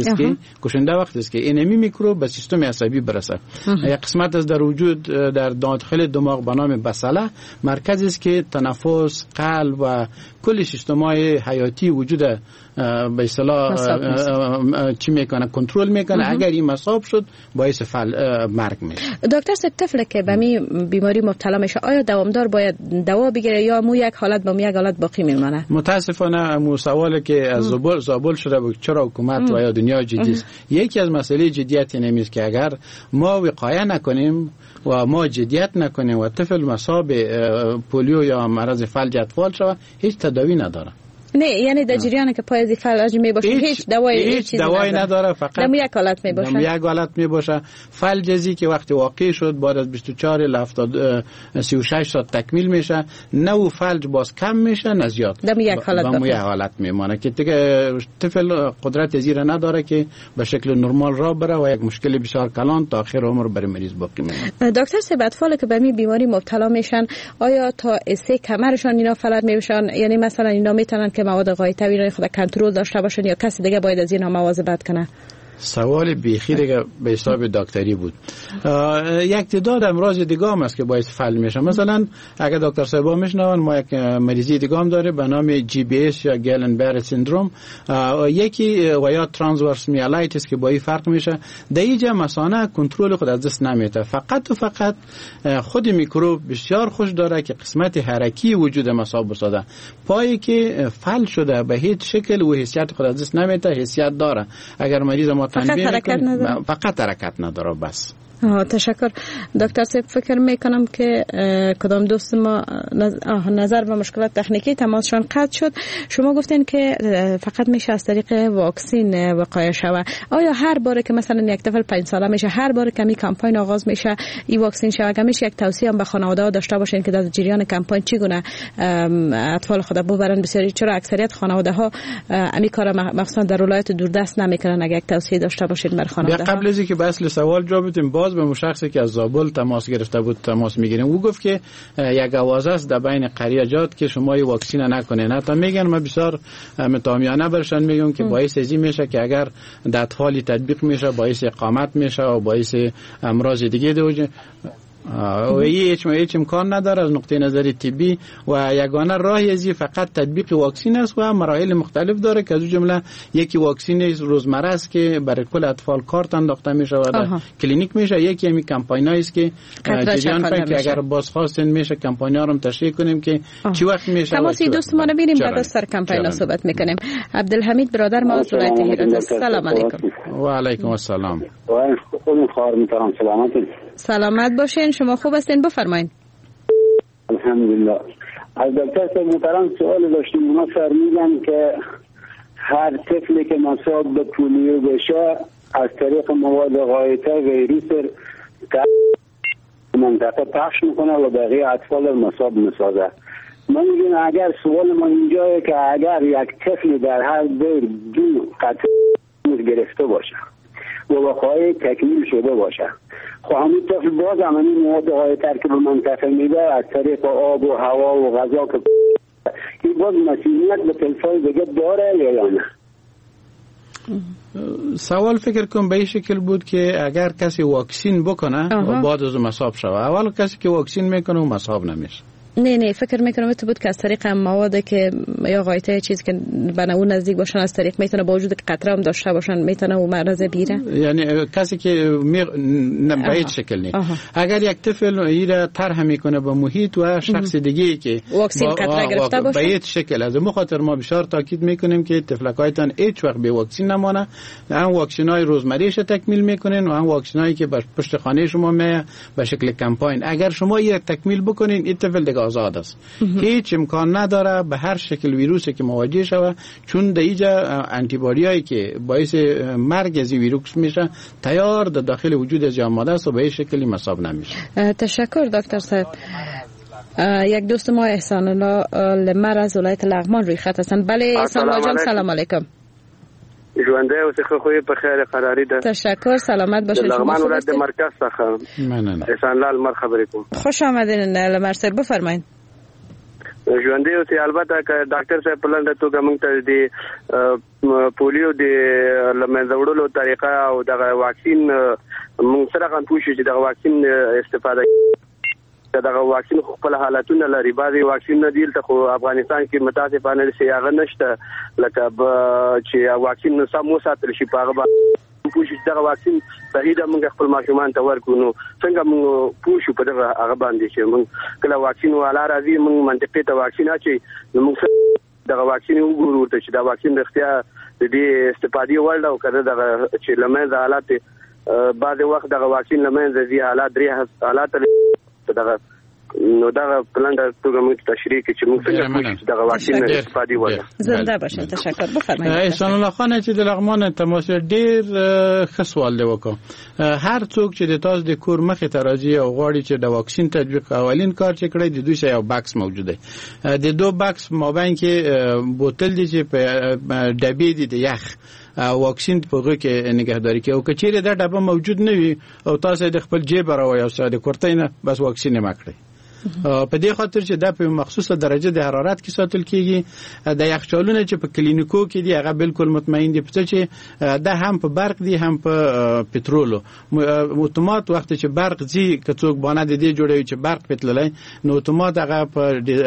وقت است که اینمی میکروب به سیستم عصبی برسه. یک قسمت از در وجود در داخل دماغ به نام بصله مرکزی است که تنفس، قلب و کل سیستم‌های حیاتی وجود به اصطلاح چی میکنه، کنترل میکنه. اگر این مصاب شد باعث مرگ میشه. دکتر صاحب، طفلی که به می بیماری مبتلا میشه آیا دوامدار باید دوا بگیره یا مو یک حالت با یک حالت باقی میمونه؟ متاسفانه مو سوالی که از زابل شده بود چرا حکومت و یا دنیا جدی است. یکی از مسئله جدیت اینه است که اگر ما وقایه نکنیم و ما جدیت نکنیم و طفل مصاب پولیو یا مرض فلج اطفال شود هیچ تداوی نداره. نه یعنی در جریان که پایزی فلج می باشه هیچ دوایی نداره، فقط در یک حالت می باشه. در یک حالت می باشه. فلجی که وقتی واقع شد بعد از 24 الی 36 ساعت تکمیل میشه، نو فلج باز کم میشه نه زیاد. در یک حالت میمونه که دیگه طفل قدرت زیر نداره که به شکل نرمال راه بره و یک مشکل بسیار کلان تا آخر عمر بر مریض باقی میمونه. دکتر صاحب، اطفالی که به می بیماری مبتلا میشن آیا تا سه کمرشان اینا فلج میشن؟ یعنی مثلا اینا میتونن که مواد غایطه را خود کنترل داشته باشن یا کسی دیگه باید از اینا مواظبت کنه؟ سوال بیخی دیگه به حساب دکتری بود. یک تعداد امراض دیگه هم است که باعث فلج میشه. مثلا اگر دکتر صاحبا میشنون ما یک مریضی دیگه هم داره به نام جی بی اس یا گلن بر سیندروم، یکی و یا ترانسورس میالایتیس که با این فرق میشه. در اینجا مثلا کنترل خود از دست نمیده، فقط و فقط خود میکروب بسیار خوش داره که قسمت حرکی وجود مصاب بسازه. پایی که فلج شده به هیچ شکل و حیثیت خود از دست نمیده، حیثیت داره. اگر مریض فقط حرکت نداره بس. تشکر دکتر صاحب. فکر میکنم که کدام دوست ما نظر به مشکلات تکنیکی تماسشان قطع شد. شما گفتین که فقط میشه از طریق واکسین وقایه شود. آیا هر باره که مثلا یک طفل 5 ساله میشه، هر باره که می کمپاین آغاز میشه این واکسین شود، میشه یک توصیه هم به خانواده ها داشته باشین که در جریان کمپاین چگونه اطفال خود ببرن؟ بسیاری چرا اکثریت خانواده ها امی کار مخصوصا در ولایت دوردست نمیکنن؟ اگه یک توصیه داشته باشین بر خانواده ها. قبل از اینکه به اصل سوال جواب بدیم باز به شخصی که از زابل تماس گرفته بود تماس میگیریم. او گفت که یک آواز است در بین قریجات که شما این واکسین نکنین. حتی میگن ما بسیار متامیانه برشان میگم که باعث ازی میشه که اگر در اطفال تطبیق میشه باعث اقامت میشه و باعث امراض دیگه دوجه و هیچ امکان نداره از نقطه نظر طبی و یگانه راهی ازی فقط تطبیق واکسین است و مراحل مختلف داره که از جمله یکی واکسین روزمره است که برای کل اطفال کارت انداخته میشه و در کلینیک میشه. یکی همین کمپاینایی است که جریان پای که اگر باز خواستین میشه کمپاین‌ها رو تشریح کنیم که چی وقت میشه. تماسی دوستمان رو ببینیم بعد از سر کمپاین صحبت میکنیم. عبدالحمید برادر ما از ولایت هرات. سلام علیکم. و علیکم السلام. سلامت باشین. شما خوب هستین؟ بفرمایید. الحمدلله. از دکتر صاحب محترم سوال داشتیم. اونا فرمودن که هر طفلی که مصاب به پولیو بشه از طریق مواد غایطه ویروس منطقه پخش میکنه و بقیه اطفال مصاب میسازه. من میگم اگر سوال ما اینجایه که اگر یک طفلی در هر دو قطعه گرفته باشه و وقایع تکمیل شده باشه، خب همین طفل باز هم این مواد غایطه که به منطقه میده از طریق آب و هوا و غذا که این باز مسئولیت به طفل‌های دیگه داره یا نه؟ سوال فکر کنم به این شکل بود که اگر کسی واکسین بکنه و بعد از مصاب شود. اول کسی که واکسین میکنه و مصاب نمیشه. نه فکر میکنم تو بود که از طریق مواد که یا غایطه چیزی که به اون نزدیک باشن از طریق میتونه با وجود قطره هم داشته باشن میتونه اون مرض بیره. یعنی کسی که به هیچ شکل نه. اگر یک طفل ایره طرح میکنه با محیط و شخص دیگه که واکسن قطره گرفته باشه به هیچ شکل از مخاطر ما بسیار تاکید میکنیم که طفلکایتان هیچ وقت به واکسن نمونه. هم واکسنای روزمریش تکمیل میکنین و هم واکسنایی که پشت خانه شما میه به شکل کمپاین. اگر شما یک تکمیل بکنین این طفل دیگه آزاد است. هیچ امکان نداره به هر شکل ویروسی که مواجه شوه، چون در اینجا آنتی بادیایی که باعث مرگ از ویروس میشه تیار در داخل وجود از آماده است و به این شکلی مصاب نمیشه. تشکر دکتر صاحب. یک دوست ما احسان الله لمر از ولایت لغمان روی خط هستند. بله احسان الله جان سلام علیکم. ژوندی او څه خو په خیر قراری ده. تشکر سلامت باشید. لغمان ولایت مرکز څخه احسان الله لمر خبرې کوم. خوش آمدین لمر صاحب بفرمایئ. ژوندی او ته البته ډاکټر صاحب په لنډه توګه موږ ته د پولیو د لمنځوړلو طریقه او د واکسین موږ سره غن پوښتنه چې د واکسین استفاده دغه واکسین خپل حالتونه لري. بعضي واکسین نه دی ته خو افغانستان کې متاسفانه سیاغه نشته لکه چې واکسین سمو ساتل شي په هغه پوښتنه دغه واکسین صحیح ده موږ خپل ماشومان ته ورکو نو څنګه موږ پوښو په دغه هغه باندې چې موږ کله واکسین والا راځي موږ منطقي ته واکسین اچي نو موږ دغه واکسین وګورو ته چې دا واکسین اختیار دې استفادې ورل او کړه دغه چې لمنځه حالات بعد وخت دغه واکسین لمنځه زی حالات درې حالات دغه نو دا پلان د توګه موږ تشریح کې چې موږ څنګه دغه واکسین استفادې وکړو. زنده باشئ. تشکر. بفرمایئ. احسان الله خان چې د لغمان تماس ډیر ښه سوال دی وکړ. هر څوک چې د تاسو د کور مخې ته راځي او غواړي چې د واکسین تطبیق اولین کار چې کړی د دوی یو باکس موجود دی. د دو باکس مابین کې بوتل دی چې په ډبې دی د یخ واکسین په هغه کې نگهداری کوي او کچېره دا ډبه موجود نه وي او تاسو د خپل جیب راوي او ساده کورتینه بس واکسین مکړي. په دې خاطر چې دا په مخصوصه درجه د حرارت کې ساتل کیږي. د یخچالونه چې په کلینیکو کې دی هغه بالکل مطمئن دي چې دا هم په برق دی هم په پټرولو. اتومات وخت چې برق زی کڅوک باندې د دې جوړوي چې برق پټللای نو اتومات هغه په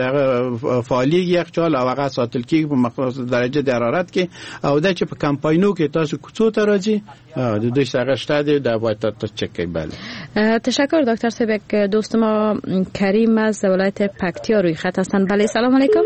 فعالیت یخچال او هغه ساتل کیږي په مخصوصه درجه د حرارت کې او دا چې په کمپاینو کې تاسو کوڅو ته راځي د دوی څنګه شته دا باید تاسو چک کړئ. بله تشکر دکتر صاحب. یک دوست ما کریم از ولایت پکتیا روی خط هستند. بله سلام علیکم.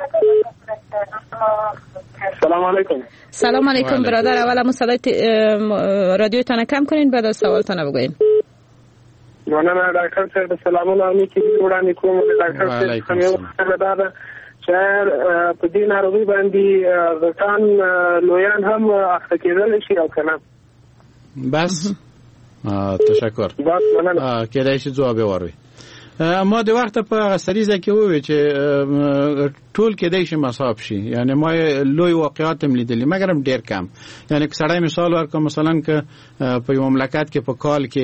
سلام علیکم. سلام علیکم برادر. اولا صدای رادیوتان کم کنین بعد از سوالتان بگوین. مننه ډاکټر صاحب. سلامونه علیکم وړاندې کوم. ډاکټر صاحب کوم یو خبره چې په دې ناروغي باندې غټان لویان هم اخته کېدل شي او کنه. بس تشکر. کېدای شي جواب وروي. ما د وخت په سریزه کې وې چې ټول کېدای شي مصاب شي. یعنی ما لوی واقعات هم لیدلې مګر ډیر کم. یعنی که سړی مثال ورکوم مثلا که په یو مملکت کې په کال کې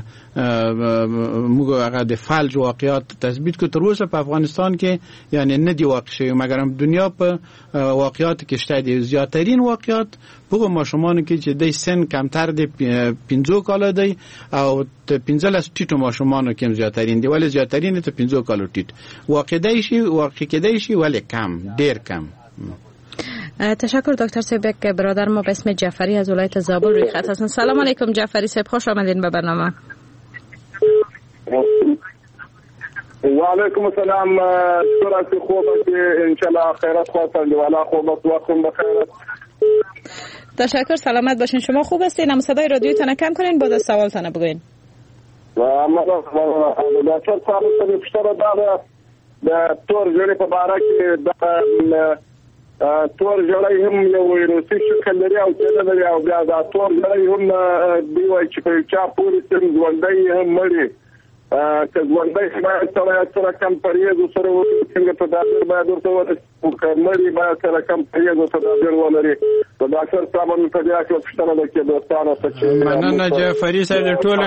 موږ هغه د فلج واقعات تثبیت کو تر اوسه په افغانستان کې یعنی نه دی واقع شوی مګر هم دنیا په واقعات کې شته دي. زیاترین واقعات په ماشومان کې چې د سن کمتر دی 15 کال دی او 15 ټیټو ماشومان کې زیاترین دی ولی زیاترین ته 15 کال ټیټ واقع کېدای شي ولی کم ډیر کم. تشکر دکتر صاحب. یک برادر ما به اسم جعفری از ولایت زابل روی خط هستند. سلام علیکم جعفری صاحب. خوش آمدین به برنامه. و علیکم السلام. سرعت خوبه انشالله خیرات خواستند والا خوبت وقتم بخیرت. تشکر. سلامت باشین. شما خوب هستین؟ هم صدای رادیوتان کم کنین بعد از سوالتان بگوین. و اما دکتر صاحب سره پښتنه دا د تور جوړې په باره کې د تور جوړې هم یو ویروسي شکل لري او څه لري او بیا دا تور جوړې هم دی وایي چې په چا پورې څنګه هم مړي که ژوندۍ باید سره کم پرهیز سره څنګه تدابیر باید ورته ونیول مړي باید سره کم پرهیز او تدابیر ولري. د ډاکټر صاحب نن په دې کې پوښتنه وکړه دوستانو ته. مننه جعفری صاحب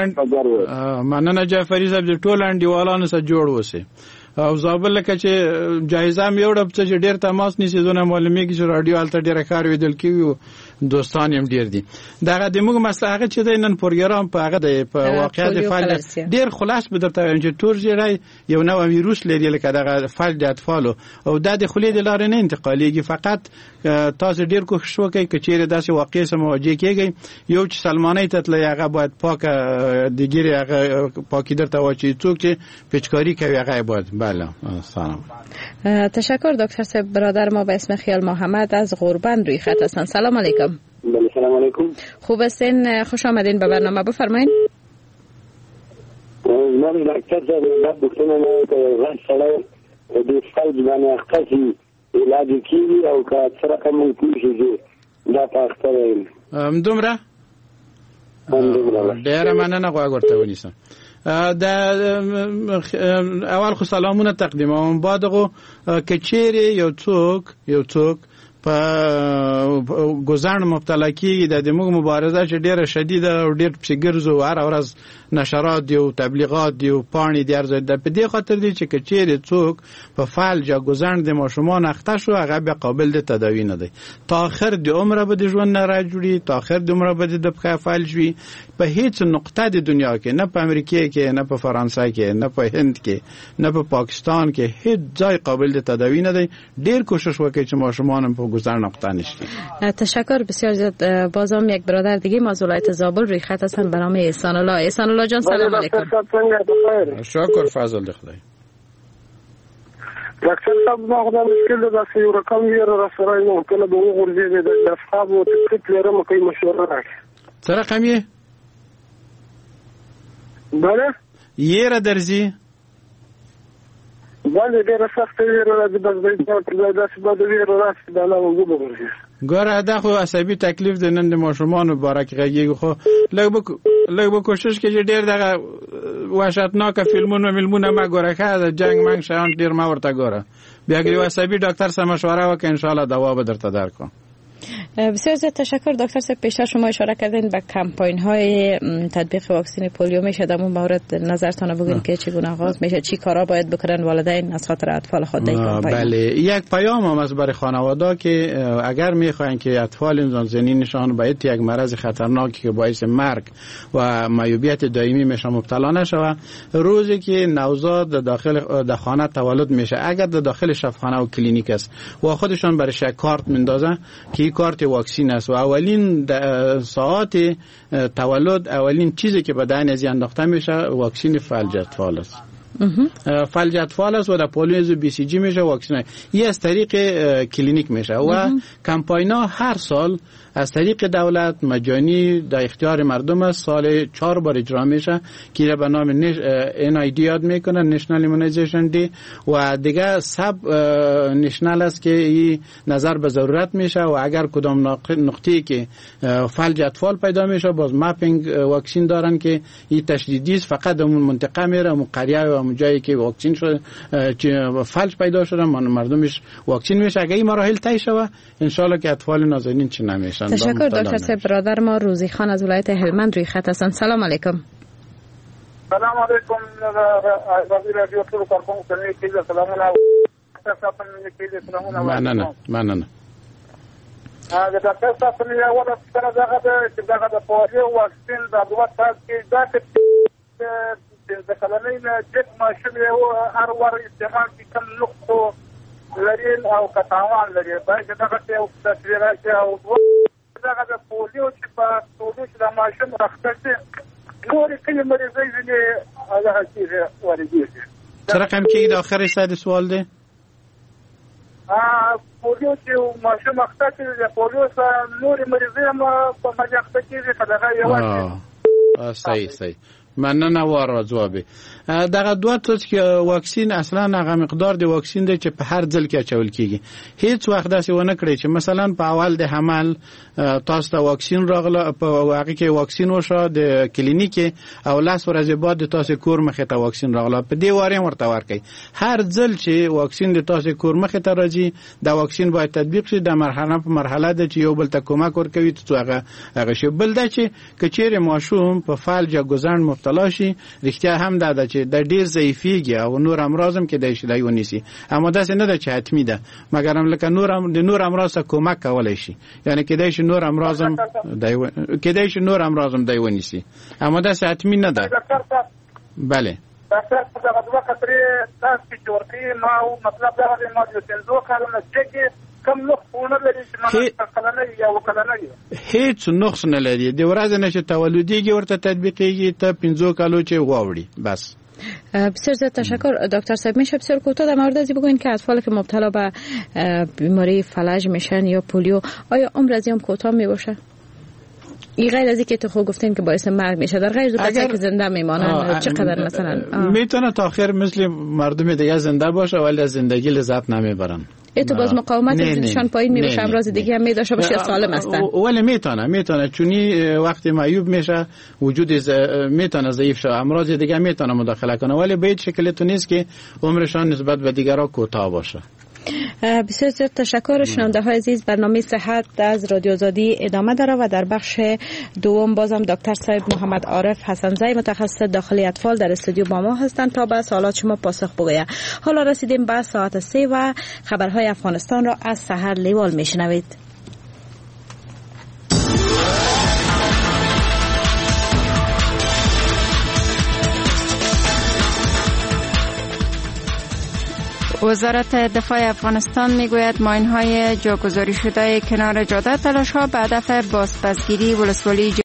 د ټول انډیوالانو سره جوړ اوسئ او زابل لکه چې جایزه مې وړه چې ډیر تماس نشي زونه معلومي کې چې رادیو الته ډیره کار ویدل کیو دوستان هم ډیر دي دغه د موږ مسله هغه چې د نن پروګرام په هغه د واقعیت فعال ډیر خلاص به درته وایم چې تور جری یو نوې ویروس لري لکه دغه فعال د اطفالو او د خولې د لارې نه انتقالیږي فقط تاسو ډیر کوښښ وکړئ چې چیرې داسې واقعي سره مواجه کیږئ یو چې سلمانۍ ته تللی هغه باید پاک د ګیرې هغه پاکی درته واچي څوک چې پیچکاری کوي هغه باید بله سلام تشکر دکتر صاحب برادر ما به اسم خیال محمد از غربند روی خط هستن سلام علیکم سلام علیکم خوب هستین خوش آمدین به برنامه بفرمایید من دکتر صاحب دکتر ما غیر سلام د فلج باندې اختصي علاج کیږي او که څه رقم کوشش دا پاختره دومره ډیره مننه غواړم ورته ونیسم د اول خو سلامونه تقدیموم بعدغه کچيري یو څوک په ګزان مبتلا کیږي د موږ مبارزه چې ډیره شدیده او ډیر پسګرزو هر ورځ نشرات دی او تبلیغات دی او پانی دی ارزه د په دې خاطر دی چې کچيري څوک په فالج ګزان د ماشومان اخته شو هغه به قابل د تداوی نه دی تا اخر د عمره به د ژوند نه راجوړي تا اخر د عمره به د په فالج وي په هیڅ نقطه د دنیا کې نه په امریکا کې نه په فرانسې کې نه په هند کې نه په پاکستان کې هیڅ ځای قابل د تداوی نه دی ډیر کوشش وکړي چې ماشومان په گذر نقطه نشي تشکر بسیار زیاد بازم یک برادر دیگه از ولایت زابل روی خط هستن به نام احسان الله جان سلام علیکم شکر فضل خدای دکتر صاحب ما خدای مشکل ده یو رقم یې را سره نو کله به وګورځي د اصحاب او تکلیف لرم کوي مشوره راکړي څه رقم یې بله یې را درځي باندې ډېر سخت ویره د داسې بده ویره راځي دا نه وګورځي ګوره دا خو عصبي تکلیف د نن د ماشومان مبارک غږیږي خو لږ به کوشش کوي ډېر دغه وحشتناک فلمونه ما ګوره ښه جنگ منګ شیان ډېر ما ورته ګوره بیا که عصبي ډاکټر سره مشوره وکړي ان شاء الله دوا به درته درکړم بسیار زیاد تشکر دکتر صاحب پیشتر شما اشاره کردین به کمپاین های تطبیق واکسن پولیو میشه در اون مورد نظرتان بگین که چگونه آغاز میشه چی کارا باید بکنن والدین از خاطر اطفال خود در کمپاین بله یک پیام هم از برای خانواده که اگر میخواین که اطفال نازنینشان باید یک مرض خطرناکی که باعث مرگ و معیوبیت دائمی میشه مبتلا نشوه روزی که نوزاد داخل خانه تولد میشه اگر داخل شفاخانه و کلینیک است و خودشان برش کارت میندازن که کارت واکسین است و اولین ساعت تولد اولین چیزی که بدن از انداخته میشه واکسین فلج اطفال است فلج اطفال است و در پولیو بی سی جی میشه واکسین این از طریق کلینیک میشه و کمپاینا هر سال از طریق دولت مجانی در اختیار مردم است سال 4 بار اجرا میشه که به نام NID یاد میکنن نشنال ایمونایزیشن دی و دیگه سب نشنال است که این نظر به ضرورت میشه و اگر کدام نقطه‌ای که فلج اطفال پیدا میشه باز ماپینگ واکسین دارن که این تشدیدی است فقط اون منطقه میره اون قریه و اون جایی که واکسین شده فلج پیدا شده مردمش واکسین میشه اگه این مراحل طی شود ان شاء الله که اطفال نازنین چی نمیشن تشکر دکتر صاحب برادر ما روزی خان از ولایت هلمند روی خط هستند سلام علیکم سلام علیکم وزیر رادیو تو کارکون کنی که سلام علیکم مننه دکتر صاحب نه ولا څنګه دغه د پولیو واکسین د دوه تاسو کې دا چې کلمې نه چې ماشوم یو هر ور استعمال کم نقطو لري او کتاوان لري باید دغه یو تصویر راځي او دغه د پولیو چې په ټولو چې د ماشوم راخته نور کله مریضي نه هغه کیږي ورګيږي څه رقم کې د اخر ساده سوال دی پولیو چې ماشوم راخته چې د پولیو سره نور مریضي ما په مجاخته کېږي دغه یو صحیح مننه واره جوابه دغه دوه څه چې واکسین اصلا هغه مقدار د واکسین دی چې په هر ځل کې اچول کیږي هیڅ وخت داسې ونه کړی چې مثلا په اول د حمل تاسو ته واکسین راغله په واقع کې واکسین وشو د کلینیک او لاس ورځې بعد تاسو کور مخه ته واکسین راغله په دې واره ورته ورکړي هر ځل چې واکسین د تاسو کور مخه ته راځي دا واکسین باید تطبیق شي د مرحله په مرحله د چې یو بل ته کومک ورکوي ته هغه شی بل دا چې کچېره ماشوم په فالج ګزان مبتلا شي رښتیا هم دا چې د ډیر ضعیفیږي او نور امراض هم کې د شلای ونیسي اما دا نه ده چې حتمی ده مګر هم لکه نور امراض ته کومک کولای شي یعنی کېدای شي نور امراض هم دای ونیسي اما دا حتمی نه ده. بله ډاکټر دا دوه خطرې تاسو کې ورته ما مطلب دا دی ما د سنځو کارونه چې کم نقصونه لري چې ما کلنه یا وکلنه هیڅ نقص نه لري د ورځې نشه تولدیږي ورته تطبیقیږي ته 15 کالو چې غواړي بس. بسیار زیاد تشکر دکتر صاحب. میشه بسیار کوتاه در مورد ازی بگوین که اطفال که مبتلا به بیماری فلج میشن یا پولیو آیا عمر از هم کوتاه میباشه؟ این غیر از اینکه تو خود گفتین که باعث مرگ میشه در غیر از بچه که زنده میمانن چقدر مثلا میتونه تا آخر مثل مردم دیگه زنده باشه ولی از زندگی لذت نمیبرن. تو باز مقاومت ضدشان پایین میشه امراض دیگه هم میداشه باشه سالم هستن ولی میتونه چونی وقتی معیوب میشه وجود میتونه ضعیف شه امراض دیگه میتونه مداخله کنه ولی به هیچ شکلی تو نیست که عمرشان نسبت به دیگران کوتاه باشه. بسیار زیاد تشکر. شنونده های عزیز برنامه صحت از رادیو آزادی ادامه داره و در بخش دوم بازم دکتر صاحب محمد عارف حسنزی متخصص داخلی اطفال در استودیو با ما هستند تا به سوالات شما پاسخ بگوید. حالا رسیدیم به ساعت 3 و خبرهای افغانستان را از سحر لیوال میشنوید. وزارت دفاع افغانستان میگوید ماین‌های جاگذاری شده کنار جاده تلاش‌ها به هدف بازپسگیری ولسوالی